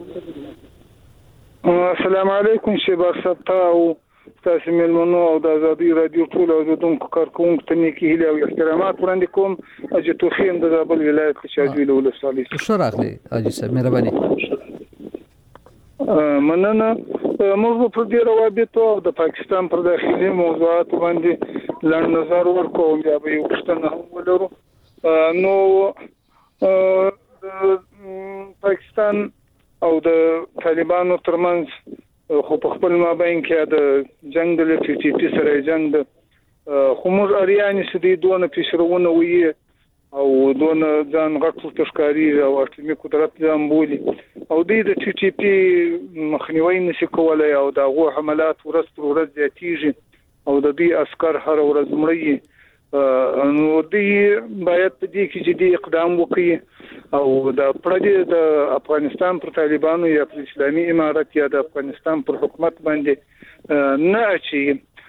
السلام علیکم شبر ستا او تاسو ملمنو او د آزادی رادیو ټول اوریدونکو کارکونکو ته نیکی هیله او احترامات وړاندې کوم. اجي توخیم د زابل ولایت کې شاجویل ولسوالۍ. شراغلی اجي صاحب مهرباني. مننه. موږ په دې روابط او د پاکستان پر داخلي موضوعات باندې لاندې نظر ورکوم یا به وختونه ولرو. نو پاکستان او د طالبانو ترمنځ خو په خپل مابین کې د جنگ د ټي ټي پی سره جنگ د خمر اریانې سدي دونه پیشرونه وي او دونه ځان غټ تشکاری او اټومي قدرت ځان بولي او د ټي ټي پی مخنیوي نشي کولای او د غو حملات ورځ پر ورځ زیاتیږي او د دې عسكر هر ورځ مړي. نو دې باید په دې کې جدي اقدام وکړي او د پردي د افغانستان پر طالبانو یا پر اسلامي امارت یا د افغانستان پر حکومت باندې نه اچي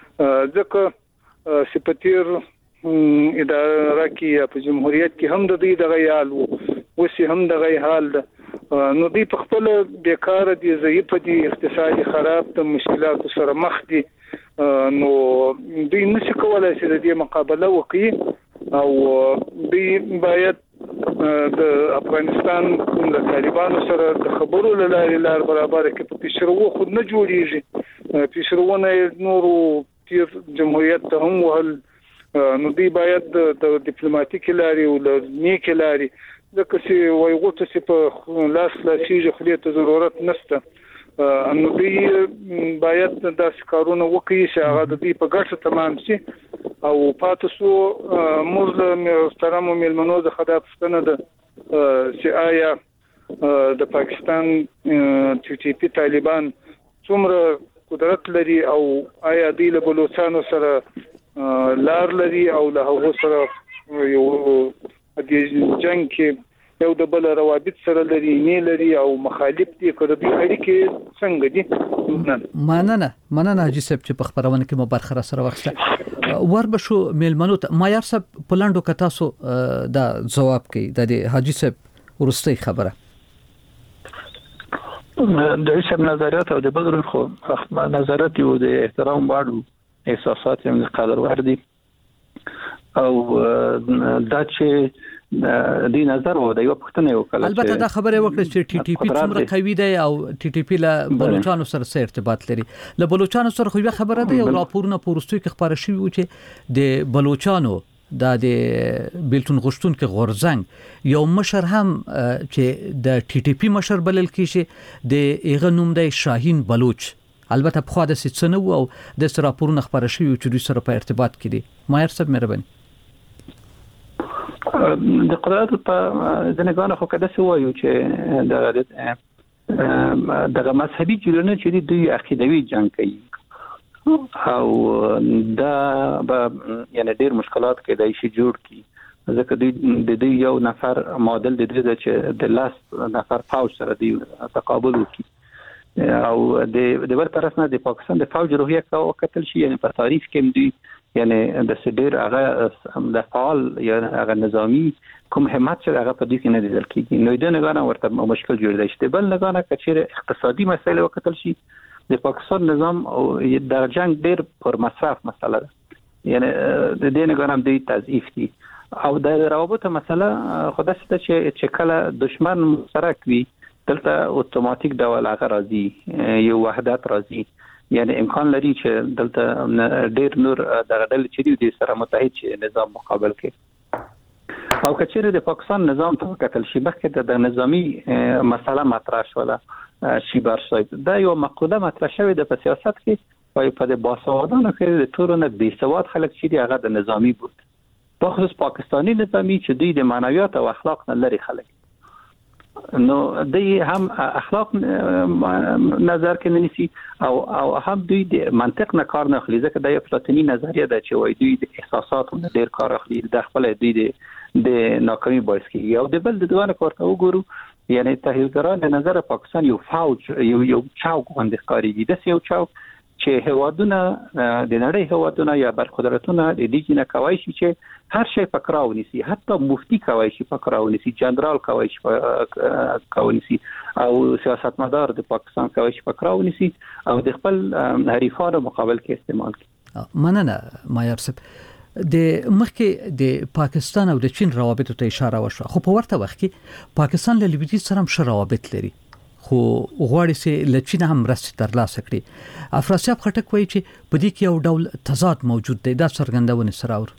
ځکه سپتیر اداره کې یا په جمهوریت کې هم د دې د غیال وو وسی هم د غی حال ده. نو دې په خپل بیکار دي ضعیف دي اقتصادي خراب د مشکلات سره مخ دي. نو دوی نشي کولای چې د دې مقابله وکړي او دوی باید د افغانستان د طالبانو سره د خبرو لار برابر کې په پیشرو خود نه جوړیږي. پیشروونه نورو تیر جمهوریت ته هم وهل. نو دوی باید د ډیپلوماټیک لاري او د نیک لاري د کسي وایغوت سي په لاس لاسیږي خو ته ضرورت نشته. نو دوی باید د کارونه وکړي چې هغه د دې په ګټه تمام شي او پاتسو موږ له محترم ملمنو د خداپستنه د چې آیا د پاکستان ټي ټي پی طالبان څومره قدرت لري او آیا دوی له بلوچستان سره لار لري او له هغه سره یو د جنگ کې یو د بل روابط سره لري نه لري او مخالف دي کړه دي اړیکې څنګه دي. مننه حاجی صاحب چې په خبرونه کې مو برخه سره وخته وربشو ملمنو ته مایر صاحب پلاندو کتا سو دا جواب کوي د حاجی صاحب ورستي خبره د هیڅ نظریات او د بدر خو نظریات یو د احترام واړو احساسات هم قدر وردي او دا چې د نظر و د یو پښتنه وکړه. البته دا خبره وکړه چې ټي ټي پی څومره قوي دی او ټي ټي پی له بلوچستان سره څه ارتباط لري. له بلوچستان سره خو یو خبره ده او راپورونه پورستوي کې خبره شوی و چې د بلوچستان د بیلتون غشتون کې غورزنګ یو مشر هم چې د ټي ټي پی مشر بلل کیږي د ایغه نوم دی شاهین بلوچ. البته په خاطر څه نه او د سره راپورونه خبره شوی چې دوی سره په ارتباط کې دي. مایر صاحب مهرباني. د قدرت په ځنګانه خو کده سو یو چې د مذهبي جوړونه چې دوی عقیدوي جنگ کوي او دا یعنی ډیر مشکلات کې دای شي جوړ کی ځکه د دې یو نفر ماډل د دې چې د لاس نفر فوج سره دی تقابل وکي او د بل طرف نه د پاکستان د فوج روحیه کا وکتل شي یعنی په تاریخ کې دی یعنی د سډیر هغه د فعال یا هغه نظامی کوم همت چې هغه په دې کې نه دي کېږي. نو د نه ورته مشکل جوړ دی چې بل نه کچېره اقتصادي مسایل وکتل شي د پاکستان نظام او د جنگ ډیر پر مصرف مسله ده یعنی د دې نه غواړم د تضعیف دي او د روابط مسله خدای ست چې کله دشمن مشترک وي دلته اتوماتیک ډول هغه راځي یو وحدت راځي یعنی امکان لري چې دلته ډیر نور د ډول چې دی سره متحد شي نظام مقابل کې او کچېره د پاکستان نظام په کتل شي بخکې د نظامی مسله مطرح شوله شي برشاید دا یو مقوله مطرح شوی د سیاست کې او په د باسوادانو کې د ټولنه بې سواد خلک چې هغه د نظامی بود په خصوص پاکستانی نظامی چې دوی د معنویات او اخلاق نه لري خلک نو دوی هم اخلاق نظر کې نه نيسي او هم دوی د منطق نه کار نه اخلي، ځکه د افلاطوني نظریه ده چې وایي دوی د احساساتو نه ډیر کار اخلي، د خپل دوی د ناکامي باعث کیږي. او د بل د دوه کارته وګورو، یعنی تحلیلګران د نظر پاکستان یو فوج یو چوک باندې ښکارېږي، د یو چوک چې هوادونه د نړۍ هوادونه یا برخدارتونه د دې نه کوي چې هر شی پکراو نيسي، حتی مفتي کوي چې پکراو نيسي، جنرال کوي چې کوي نيسي، او سیاستمدار د پاکستان کوي چې پکراو نيسي او د خپل حریفانو مقابل کې استعمال کوي. مننه مایار صاحب. د مخکې د پاکستان او د چین روابطو ته اشاره وشوه، خو په ورته وخت کې پاکستان له لویدیځ سره هم ښه روابط لري، خو غواړي چې له چین هم مرستې ترلاسه کړي. افراسیاب خټک وایي چې په دې کې یو ډول تضاد موجود دی، دا څرګندونه سره اور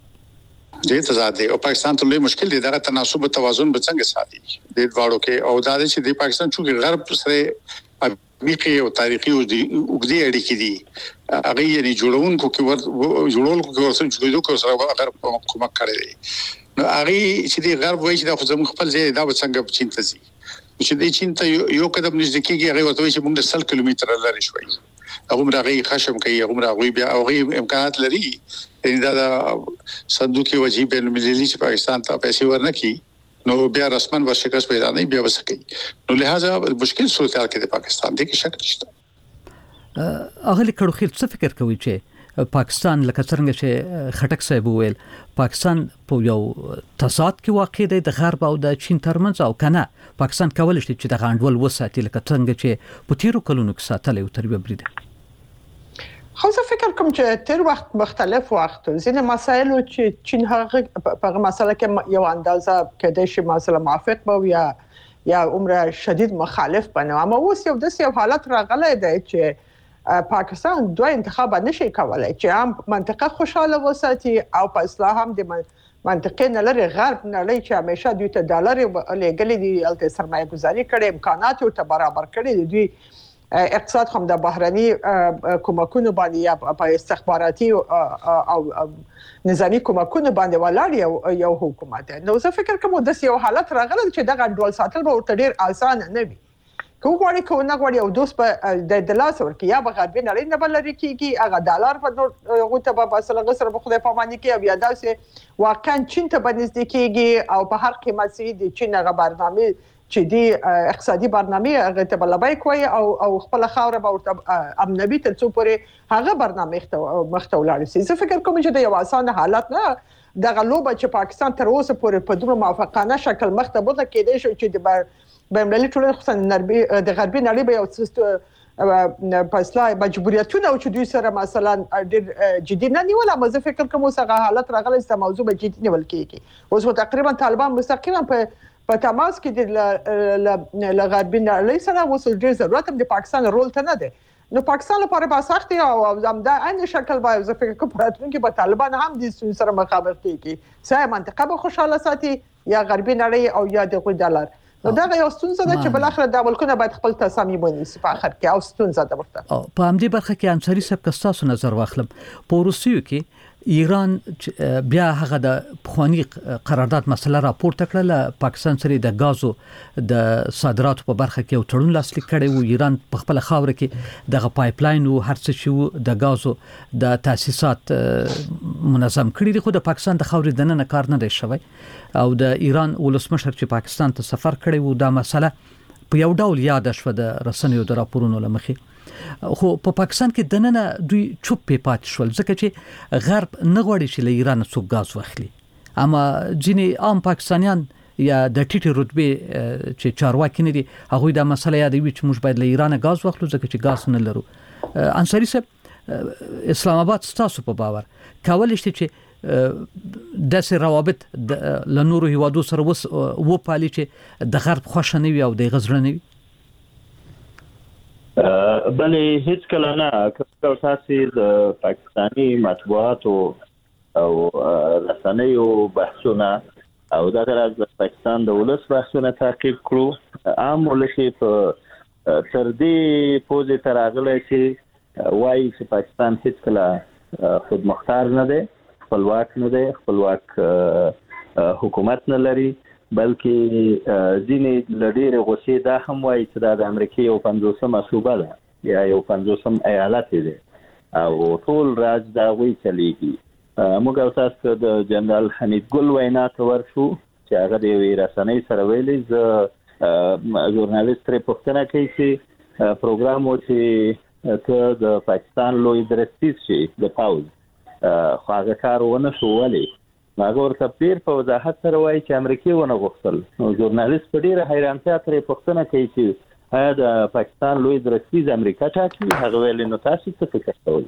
دې تضاد دی او پاکستان ته لوی مشکل دی. دا تناسب او توازن به څنګه ساتي د دواړو کې، او دا چې د پاکستان چې غرب سره عمیقې او تاریخي او اوږدې اړیکې دي، هغه یې جوړونکو کې ورسره جوړېدو کې سره غرب کومک کړی دی. نو هغه چې د غرب وایي چې دا خو زموږ خپل ځای دا څنګه چین ته ځي، چې د چین ته یو قدم نږدې کېږي، هغه ورته چې موږ 100 کیلومتر لري شوي، هغه راغی خشم کوي، هغه راغی بیا هغه امکانات لري دا صندوق وجیب بین المللي چې پاکستان ته پیسې ورنکړي نو بیا رسمن ورشکست پیدا نه بیا وسکي. نو لہذا مشکل صورتحال کې د پاکستان د کې شک نشته. اغلی کړو خیر څه فکر کوي چې پاکستان لکه څنګه چې خټک صاحب وویل پاکستان په یو تضاد کې واقع دی د غرب او د چین ترمنځ، او کنه پاکستان کولای شي چې د غانډول وساتي لکه څنګه چې په تیرو کلونو کې ساتلی او تربیه بریده. خو زه فکر کوم چې تیر وخت مختلف وخت ځینې مسایل چې چین هغه په مسله کې یو اندازه کېدای شي مسله موافق به یا عمره شدید مخالف بنه، اما اوس یو داسې یو حالت راغلی دی چې پاکستان دوه انتخاب نشي کولای، چې هم منطقه خوشاله وساتي او په اصلاح هم د منطقې نه لري غرب نړۍ چې همیشه دوی ته ډالر لېږلي دي، هلته سرمایه گذاري کړې، امکانات ورته برابر کړي دي، دوی اقتصاد هم د بهرني کومکونو باندې یا په استخباراتي او نظامی کومکونو باندې ولاړ یو حکومت دی. نو زه فکر کوم د یو حالت راغلی چې دغه ډول ساتل به ورته ډیر اسانه نه وي، کوم غواړي کوم نه غواړي، او دوس په د لاس ورکی یا به غربي نړۍ نه بل لري کیږي، هغه ډالر په نور ته به مثلا غسر په خدای پاماني کې بیا داسې واقعا چین ته باندې کېږي، او په هر قیمت سي د چین هغه برنامه چې دی اقتصادي برنامه هغه ته بلبای کوي او خپل خاور به ورته امنبي تر څو پورې هغه برنامه مختولاړي سي. زه فکر کوم چې د یو اسانه حالت نه د غلوبه چې پاکستان تر اوسه پورې په دوه موافقانه شکل مخته بوده کېدای شي چې د بین‌المللي ټولنې خصوصا د غربي نړۍ به یو فیصله مجبوریتونه او چې دوی سره مثلا ډېر جدي نه نیول، اما زه فکر کوم اوس هغه حالت راغلی چې موضوع به جدي نیول کېږي. اوس تقریبا طالبان مستقیما په تماس کې د غربي نړۍ سره اوس ډېر ضرورت هم د پاکستان رول ته نه دی. نو پاکستان لپاره به سخت او همدا عین شکل به زه فکر کوم راتلونکي به طالبان هم د ستونزې سره مخامخ کېږي، سه منطقه به خوشاله ساتي یا غربي نړۍ او یا د ډالر. نو دا یو ستونزه ده چې بل اخر د ملکونه باید خپل تصامیم ونیسي په اخر کې، او ستونزه ده ورته. په همدې برخه کې انصاری صاحب کستاسو نظر واخلم، په روسیو کې ایران بیا هغه د پخوانی قرارداد مسله راپورته کړله، پاکستان سره د غازو د صادراتو په برخه کې یو تړون لاسلیک کړی و، ایران په خپل خاور کې دغه پایپ لاین او هر څه چې د غازو د تاسیسات منظم کړی دي، خو د پاکستان د خاورې دننه کار نه دی شوی، او د ایران ولسمشر چې پاکستان ته سفر کړی و دا مسله په یو ډول یاد شوه د رسنیو د راپورونو لمخې، خو په پاکستان کې دننه دوی چوپ پاتې شول ځکه چې غرب نه غواړي چې له ایران څخه غاز واخلي، اما ځینې عام پاکستانیان یا د ټیټې رتبه چې چارواکي نه دي هغه د مسله یادوي چې موږ باید له ایران غاز واخلو ځکه چې غاز نه لرو. انصاری صاحب اسلام آباد ستاسو په باور کولای شي چې داسې روابط له نورو هیوادو سره و پالي چې د غرب خوښ نه وي او د غزړه نه وي؟ بلې هیڅ کله نه. که تاسو د پاکستاني مطبوعاتو او رسنیو بحثونه او دغه د پاکستان د ولس بحثونه تعقیب کړو، عام ولس په تر دې پوزې تر راغلی چې وایي چې پاکستان هیڅ کله خودمختار نه دی، خپلواک نه دی، خپلواک حکومت نه لري، بلکې ځینې لډېر غوسې دا هم وایي چې دا د امریکای یو 50مه صوبه ده یا یو 50م ایالت دی او ټول راج دا وی چلیږي. موږ او تاسو د جنرال حمید ګل وینا ته ورشو چې هغه د رسنۍ سره ویلي ز ژورنالیست پرې پوښتنه کوي چې پروګرام و چې ته د پاکستان لوی درستیز شي د پاوز خو هغه کار ونه شو ولې هغه ورته پیر په وضاحت سره وایي چې امریکای ونه غوښتل. نو ژورنالیست په ډیره حیرانتیا پرې پوښتنه کوي چې آیا د پاکستان لوی درستیز امریکا ټاکي؟ هغه ویل نو تاسو څه فکر کوئ؟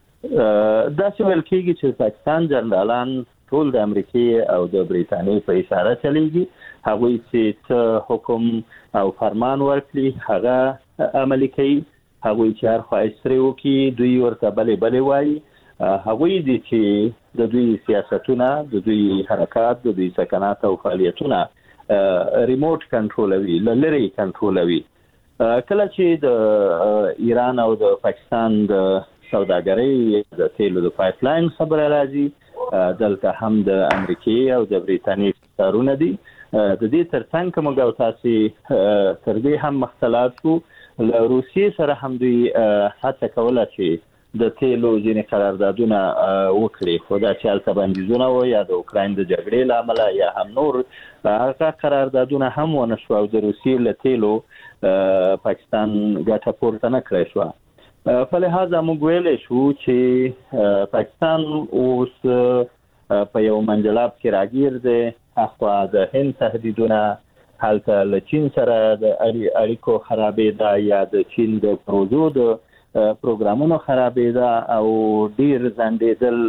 دا چې ویل کېږي چې پاکستان جنرالان ټول د امریکای او د بریټانیې په اشاره چلیږي. هغوی چې څه حکم او فرمان ورکړي هغه عملي کوي. هغوی چې هر خواهش ترې وکړي دوی ورته بلې وایي. هغوی دي چې د دوی سیاستونه، د دوی حرکات، د دوی سکنات او فعالیتونه ریموټ کنټرولوي، لری کنټرولوي. کله چې د ایران او د پاکستان د سوداګرۍ د تیلو د پایپ لاین خبره راځي، دلته هم د امریکای او د بریټانیې کارونه دي. د دې ترڅنګ کوم او تاسو تر دې هم مختلف شو له روسیې سره هم دوی هڅه کوله چې د تیلو ځینې قراردادونه وکړي، خو دا چې هلته بندیزونه و یا د اوکراین د جګړې له امله یا هم نور هغه قراردادونه هم ونه شو او د روسیې له تیلو پاکستان ګټه پورته نه کړی شوه. په لحاظه موږ ویلی شو چې پاکستان اوس په یو منجلاب کې راګیر دی. اخوا د هند تهدیدونه، هلته له چین سره د اړیکو خرابېده یا د چین د پروژو د پروګرامونو خرابېده او ډیر ځنډېدل.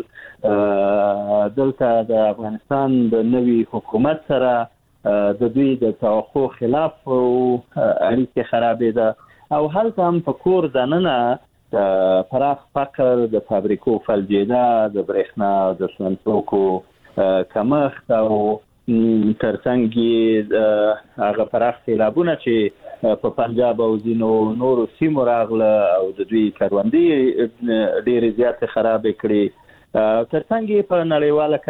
دلته د افغانستان د نوي حکومت سره د دوی د توقع خلاف اړیکې خرابېده او هلته هم په کور دننه د پراخ فقر، د فابریکو فلجېده، د برېښنا د سمنټوکو کمښت او ترڅنګ یې هغه پراخ سیلابونه چې په پنجاب او ځینو نورو سیمو راغله او د دوی کروندې ډېرې زیاتې خرابې کړې. ترڅنګ یې په نړیواله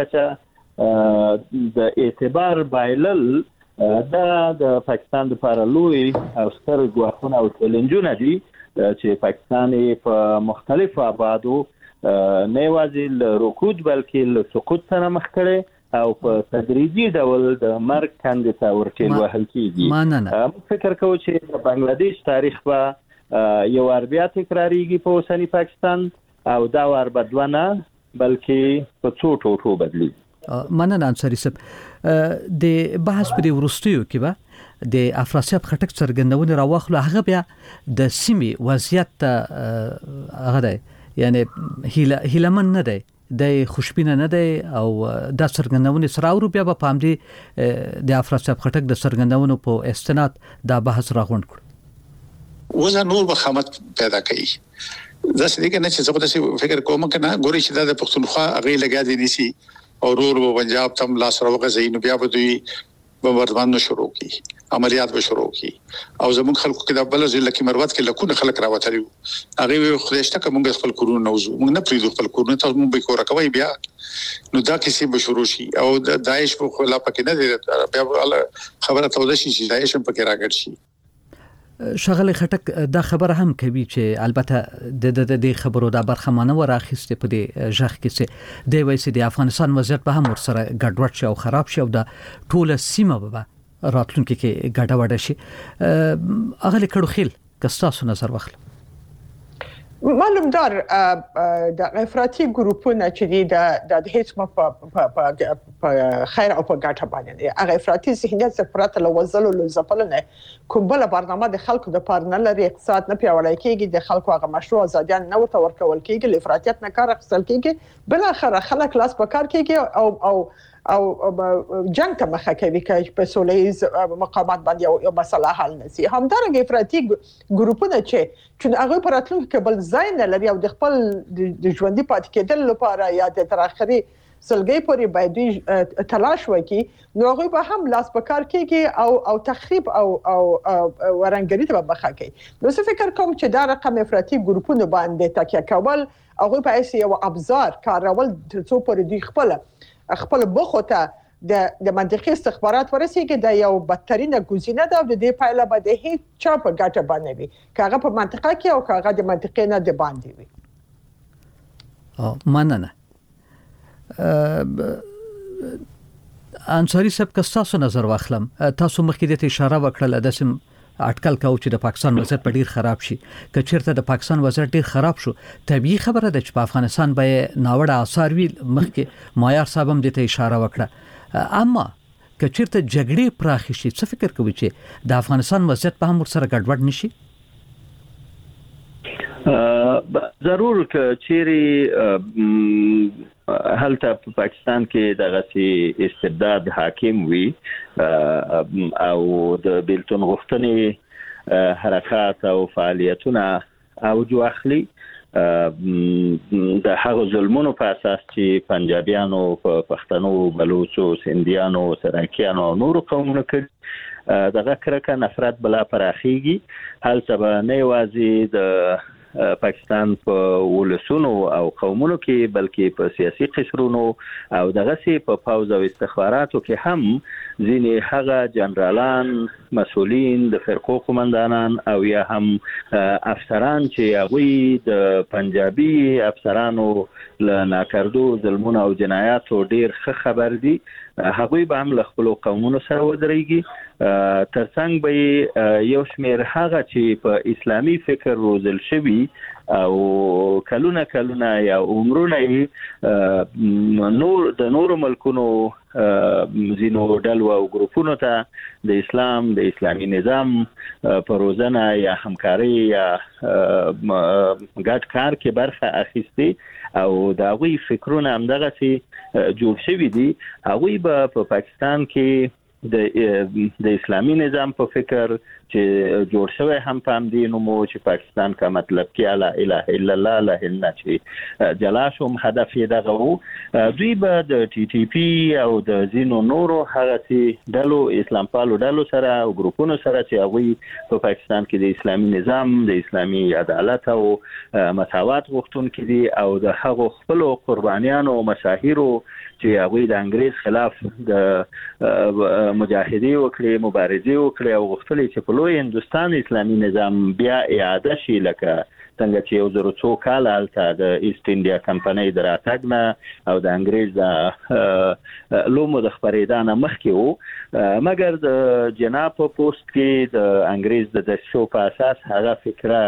کچه د اعتبار بایلل دا د پاکستان لپاره لوی او ستر ګواښونه او چیلنجونه دي چې پاکستان په مختلفو ابعادو نه یوازې له رکود بلکې له سقوط سره مخ کړی او په تدریجي ډول د مرګ کندې ته ورټېل وهل کېږي. موږ فکر کوو چې د بنگلادیش تاریخ به یو وار بیا تکراریږي په اوسني پاکستان او دا وار به دوه نه بلکې په څو ټوټو بدلیږي. مننه انصاري صاحب. د بحث په وروستیو کې به د افراسیاب خټک څرګندونه راوخلو، هغه بیا د سیمې وضعیت هغه دی یعنی هیلمن نه دی، د خوشبینه نه دی او د څرګندونې سره ورو بیا په همدې د افراسیاب خټک د څرګندونو په استناد دا بحث راغونډ کړ. وزه نور بخامت پیدا کوي. دا څه دي کنه چې زه په فکر کوم کنه ګوري چې دا د پښتونخوا هغه لګا دي نسی او رور په پنجاب تم لاس راوغه زین بیا به دوی بمردمان شروع کی عملیات به شروع کی او زمون خلکو کې د بل ځل کې مروت کې لکونه خلک راوتلی هغه خدایشته کوم خپل کورونه نوزو موږ نه پریدو خپل کورونه ته موږ به کور کوي بیا نو دا کیسه به شروع شي او د داعش په خلا پکې نه دی بیا خبره توده شي چې داعش هم پکې راګړ شي. شغله خټک دا خبره هم کوي چې البته د خبرو د برخمانه وراخسته په دې ژغ کې چې د وایي د افغانستان وضعیت به هم ورسره ګډوډ شي او خراب شي او د ټوله سیمه به راتلونکي کې ګډوډ شي. اغه کړو خیل کستاسو نظر واخلم. معلومدار د افراطي ګروپونه چې دي د هیڅ په خیر او په ګټه باندې هغه افراطي ذهنیت څخه پراته لوزلو لزپلنه کوم بل برنامه د خلکو د پارنل لري اقتصاد نه پیاوړی کیږي د خلکو هغه مشروع ازادیان نه ورته ورکول کیږي لافراطیت نه کار اخیستل کیږي بل اخر خلک لاس په کار کیږي او جنگ ته مخه کوي چې په سولېز مقامات باندې یو مسله حل نشي. همدارنګه افراطي ګروپونه چې هغه پر راتلونکي کې بل ځای نه لري او د خپل د ژوندۍ پاتې کېدل لپاره یا د تراخري سلګي پورې باید تلاش وکړي نو هغه به هم لاس په کار کېږي او تخریب او ورانګري ته مخه کوي. نو څه فکر کوم چې دا رقم افراطي ګروپونه باندې تکیه کول هغه په اساس یو ابزار کارول څو پر دوی خپل بخو ته د منطقي استخبارات ورسیږي د یو بدترینه گزینه ده او د دې پایله به د هیڅ چا په ګټه باندې وي کاغه په منطقه کې او کاغه د منطقې نه د باندې وي. مننه. انصاری صاحب که تاسو نظر واخلم تاسو مخکې د اشاره وکړه د سم اټکل کاو چې د پاکستان وضعیت په ډیر خراب شي که چیرته د پاکستان وضعیت ډیر خراب شو طبيعي خبره ده چې په افغانستان به ناوړه آثار وي مخکې مایار صاحب هم د ته اشاره وکړه اما که چیرته جګړې پراخ شي څه فکر کوي چې د افغانستان وضعیت په هم ورسره ګډوډ نشي؟ ضرور که چیرې هلته په پاکستان کې دغه استبداد حاکم وي او د بیلتون غوښتنې حرکات او فعالیتونه اوج واخلي د هغه ظلمونو په اساس چې پنجابیانو پښتنو بلوچو سندیانو سراکیانو او نورو قومونو کې دغه کرکه نفرت بلا پراخيږي هلته به نه یوازې د پاکستان په ولسونو او قومونو کې بلکې په سیاسي قشرونو او دغه سي په پاوز او استخباراتو کې هم ځینې هغه جنرالان مسؤلین د فرقو قومندانان او یا هم افسران چې هغه د پنجابي افسرانو له ناکردو ظلمونو او جنایاتو ډیر خبر دي هغه به هم له خپل قومونو سره ودرېږي ترڅنګ به یو شمېر هغه چې په اسلامي فکر روزل شوی او کلونه یا عمرونه نور د نورو ملکونو زینو ډلو او ګروپونو ته د اسلام د اسلامي نظام په روزنه یا همکاري یا ګډ کار کې برخه اخیستي او دا وی فکرونه هم دغه سي جوړ شوی دي هغه په پاکستان کې د اسلامي نظام په فکر چې جوړ شوی هم پام دي نو مو چې پاکستان کا مطلب کې لا اله الا الله لا الا چې جلاشم هدف یې دغه وو دوی به د ټي ټي پی او د زینو نورو هغه سي ډلو اسلام پالو ډلو سره او ګروپونو سره چې هغه په پاکستان کې د اسلامي نظام د اسلامي عدالت او مساوات غوښتونکي دي او د هغو خپل قربانيانو او مشاهیرو چې هغه د انګريز خلاف د مجاهدي وکړي مبارزه وکړي او غوښتل چې په لوی هندستان اسلامي نظام بیا اعاده شي لکه څنګه چې 2002 کال الته د ایست انډیا کمپنۍ دراتګ نه او د انګريز لومو د خبرېدانه مخکې وو مګر د جناب په پوسټ کې د انګريز د شو په اساس هغه فکره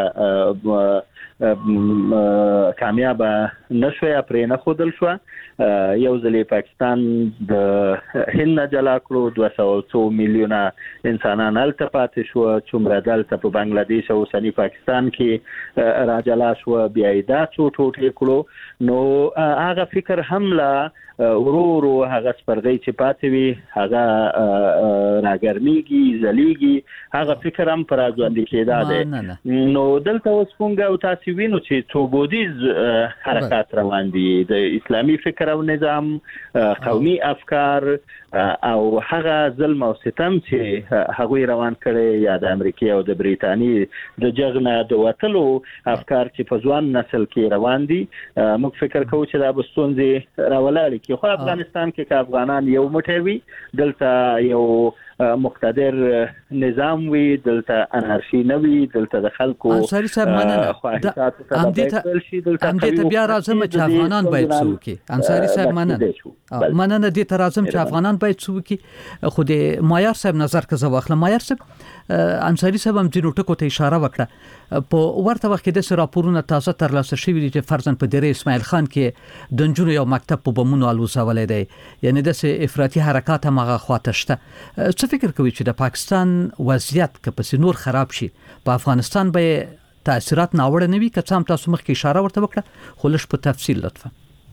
کامیاب نشوي پرې نه خودل شو یو ځلې پاکستان د هند جلا کړو 200 میلیونه انسانان الته پاتې شو څومره دلته په بنگلاديش او سنی پاکستان کې راجلا شو بیا دا ټوټه کړو نو هغه فکر حمله ورورو هغه سپرغی چې پاتې وي هغه راګرميږي زليږي هغه فکر هم پر ځوان دي کېدا ده نو دلته اوس څنګه او تاسو وینو چې توبودیز حرکت روان دي د اسلامي فکر او نظام قومي افکار او هغه ظلم او ستم چې هغه روان کړي یا د امریکا او د بریتانی د جګړه د وټلو افکار چې په ځوان نسل کې روان دي موږ فکر کوو چې دا بستونځي راولالي کې خو افغانستان کې افغانان یو مټوي دلته یو مقتدر نظام وی دلته انارشي نوي دلته د خلکو انصاری صاحب مننه هم دې بیا راځم چې افغانان باید څوکي انصاری صاحب مننه دې ته راځم چې افغانان باید څوکي خو د مایار صاحب نظر کزه واخله مایار صاحب انصاری صاحب هم ځینو ټکو ته اشاره وکړه په ورته وخت کې د راپورونو تازه ترلاسه شوی دي چې فرضاً په دره اسماعیل خان کې د نجونو یو مکتب په بمونو الوزولې دی یعنی د افراطي حرکات هغه خواته شته څه فکر کوي چې د پاکستان وضعیت که پس نور خراب شي په افغانستان به تاثیرات ناوړه نه وي که څه هم تاسو مخکې اشاره ورته وکړه خو لږ په تفصیل لطفا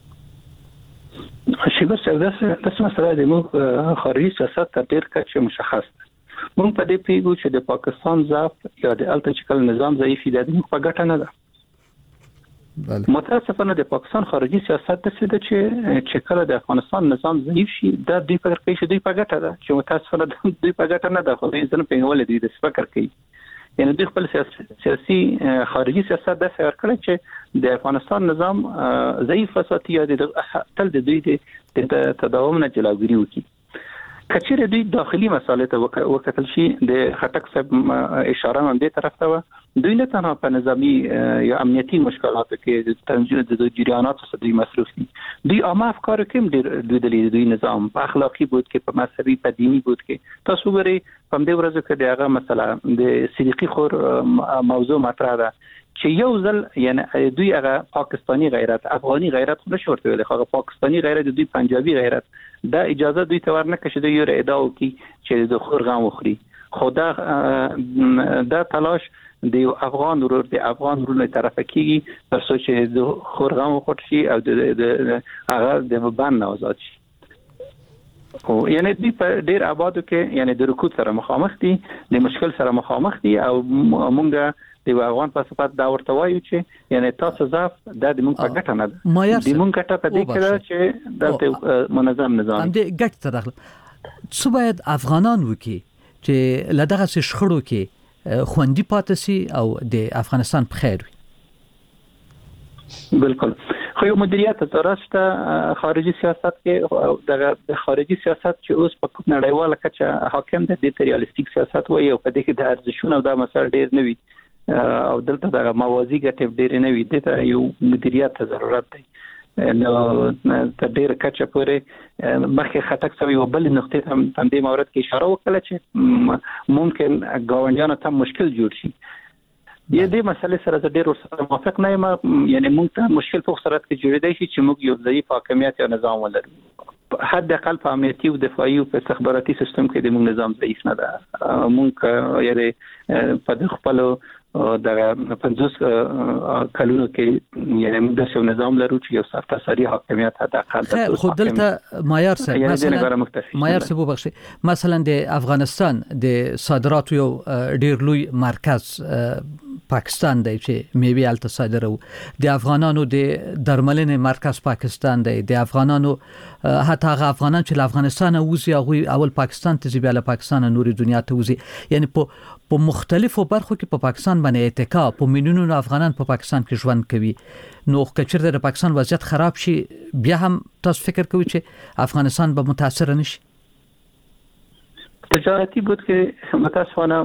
شي بس دا مسله د موږ خارجي سیاست تر ډیر کچه مشخص مونږ په دې پیګو چې د پاکستان ضعف یا د الټیکل نظام ضعیف دی موږ په ګټه نه ده متاسفانه د پاکستان خارجي سیاست د څه د چې کله د افغانستان نظام ضعیف شي د دې په کې چې دوی په ګټه ده چې متاسفانه دوی په ګټه نه ده خو دې ځنه په ولې دې د فکر کوي یعنی د خپل سیاسي خارجي سیاست د فکر کړی چې د افغانستان نظام ضعیف وساتي یا د تل د دوی د تداوم نه جلوګیری وکړي کچېره دوی داخلي مسالې ته وکتل شي د خټک صاحب اشاره هم دې طرف ته و دوی نه تنها په نظامی یا امنیتي مشکلاتو کې د تنظیم د جریانات څخه دوی مصروف دي دوی عامه افکار کې دوی نظام په اخلاقی بود کې په مذهبي په دینی بود کې تاسو ګورئ په دې ورځو کې دغه مسله د صدیقي خور موضوع مطرح ده چې یو ځل یعنی دوی هغه پاکستانی غیرت افغاني غیرت خو نشو ورته ویل هغه پاکستانی غیرت دوی پنجابي غیرت دا اجازه دوی ته ورنکړه چې دوی یو ادعا وکړي چې د خور غم وخوري خو دا تلاش د افغان ورور د افغان ورور له طرفه کیږي تر څو چې د خور غم وخور شي او د هغه د مبان آزاد شي او یعنی دوی په ډیر آبادو کې یعنی د رکود سره مخامخ دي د مشکل سره مخامخ دي او مونږ د افغان په صفات دا ورته وایو چې یعنی تاسو ضعف د مونږ په ګټه نه ده د مونږ ګټه په دې کې چې د منظم نظام هم د ګټه تداخل څه باید افغانان وکي چې لدغه شخړو کې خوندي پاتې سي او د افغانستان په خیر وي بالکل خو یو مدیریت ترسته خارجي سیاست کې د خارجي سیاست چې اوس په نړیواله کچه حاکم دی د ریالیستیک سیاست وایي او په دې کې د ارزښتونو د مسل ډیر نه وي او دلته د موازی ګټې ډیر نه وي د یو مدیریت ضرورت دی نو تر ډیر کچه پورې مخکې خټک سوي وبل نقطې هم په دې مورد کې اشاره وکړه چې ممکن ګاونډیانو ته مشکل جوړ شي دې مسلې سره ډېر ورسره موافق نه یم یعنی موږ ته مشکل په صورت کې جوړېدای شي چې موږ یو ضعیف حاکمیت یا نظام ولرو حد اقل په امنیتي او دفاعي او په استخباراتي سیستم کې د موږ نظام ضعیف نه ده موږ یعنی په خپل د 50 کلونو کې یعنی موږ د نظام لرو چې یو سرتاسري حاکمیت حد اقل ده خو دلته معیار سره مثلا د افغانستان د صادراتو یو ډیر لوی مرکز پاکستان دی چې میوه الته صادرو د افغانانو د درملنې مرکز پاکستان دی د افغانانو حتی هغه افغانان چې له افغانستان وځي هغه اول پاکستان ته ځي بیا له پاکستان نوري دنیا ته وځي یعنی په مختلفو برخو کې په پاکستان باندې اتکا په میلیونونو افغانان په پاکستان کې ژوند کوي نو کچره د پاکستان وضعیت خراب شي بیا هم تاسو فکر کوئ چې افغانستان به متاثر نشي تجارتي بود کې متاسفانه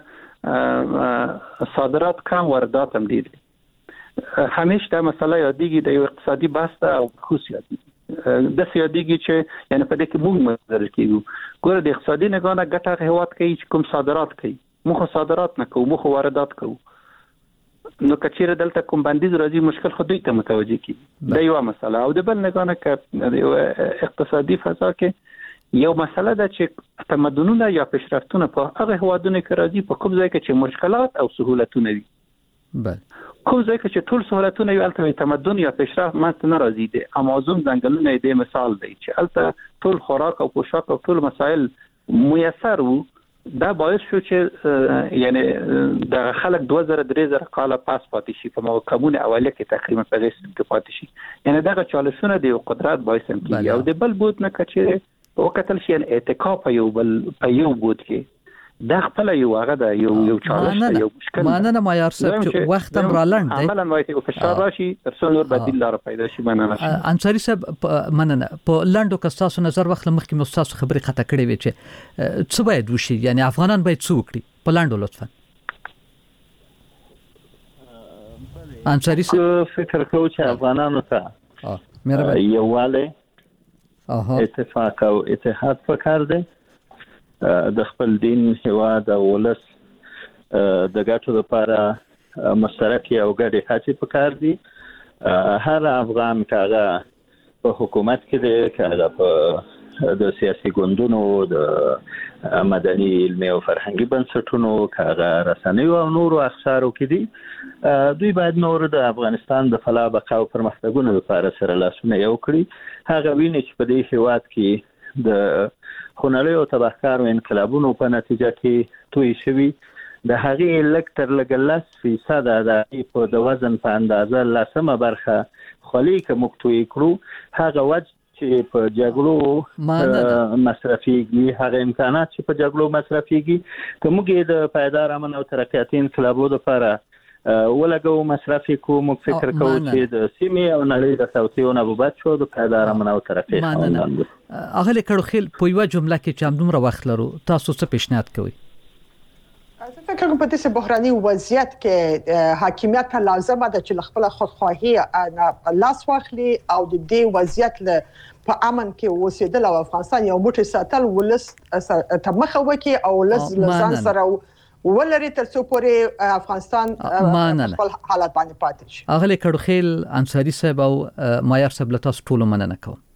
مونږ صادرات کم واردات هم دي همیشه دا مسله یادېږي د یو اقتصادي بحث او خصوصیت د سیادېږي چې یعنی په دې کې موږ مدرل کیږو ګوره د اقتصادي نگاه نه ګټه هواد کوي چې کوم صادرات کوي موږ صادرات نه کوو موږ واردات کوو نو کچیره دلته کوم بندیز راځي مشکل خو دوی ته متوجه کی دا یو مسله او د بل نگاه نه ک اقتصادي فضا کې یو مسله ده چې تمدنونه یا پیشرفتونه په هغه هوادونو کې راځي په کوم ځای کې چې مشکلات او سہولتونه وي بله کوم ځای کې چې ټول سہولتونه وي البته تمدن یا پیشرفت ماته ناراضي دي امازون ځنګلونه دې مثال دی چې البته ټول خوراک او پوشاک او ټول مسائل میسر وو دا باعث شو چې یعنی د خلک 2000 کال پاس پاتې شي په موکمونه اوله کې تقریبا په غیس کې پاتې شي یعنی دا چالشونه د قدرت باعث هم کیږي او د بل بود نه کچې وکتل شي اتکا په یو بود کې دا خپل یو هغه دا یو چالش یو مشکل مانه معیار صاحب چې وخت هم را لاند دی عملاً وایي چې فشار راشي ترڅو نور بدیل لار پیدا شي مننه انصاری صاحب مننه په لاندو کستاسو نظر وخت مخکې مستاسو خبرې خطا کړې وي چې څه باید وشي یعنی افغانان باید څه وکړي په لاندو لطفا انصاری صاحب فکر کوم چې افغانانو ته یووالی اتفاق او اتحاد پکار دی د خپل دین هیواد او ولس د ګټو لپاره مشترکې او ګډې هڅې پکار دي هر افغان کاغه په حکومت کې دی کاغه په د سیاسي ګوندونو د مدني علمي او فرهنګي بنسټونو کاغه رسنیو او نورو اخشارو کې دي دوی باید نور د افغانستان د فلاح بقا او پرمختګونو لپاره سره لاسونه یو کړي هغه ویني چې په دې هیواد کې د خونړیو او تبهکارو انقلابونو په نتیجه کې توی شوي د هغې لږ تر لږه 10% د په وزن په اندازه 10 برخه خولي که موږ توی کړو هغه وجه چې په جګړو مصرفيږي هغه امکانات چې په جګړو مصرفيږي که موږ د پایدار امن او ترقیاتي انقلابو لپاره ولګو مصرفي کوم فکر کوو چې د سیمې او نړۍ د توسعې نه بعد شو د قاعده امن او ترقی خاوندان اغه کړو خل په یو جمله کې چې همدومره وخت لرو تاسو څه پیشنهاد کوئ؟ زه فکر کوم په دې بحراني وضعیت کې حاکمیت لازمه ده چې خپل خودخواهي لاس واخلي او د دې وضعیت له په امن کې اوسېدل او افغانستان یو موټی ساتل ولس تمخه وکي او ولس لزان سره ولري ترڅو پورې افغانستان خپل حالت باندې پاتې شي. اغه کړو خیل انصاری صاحب او مایار صاحب له تاسو ټول مننه کوم.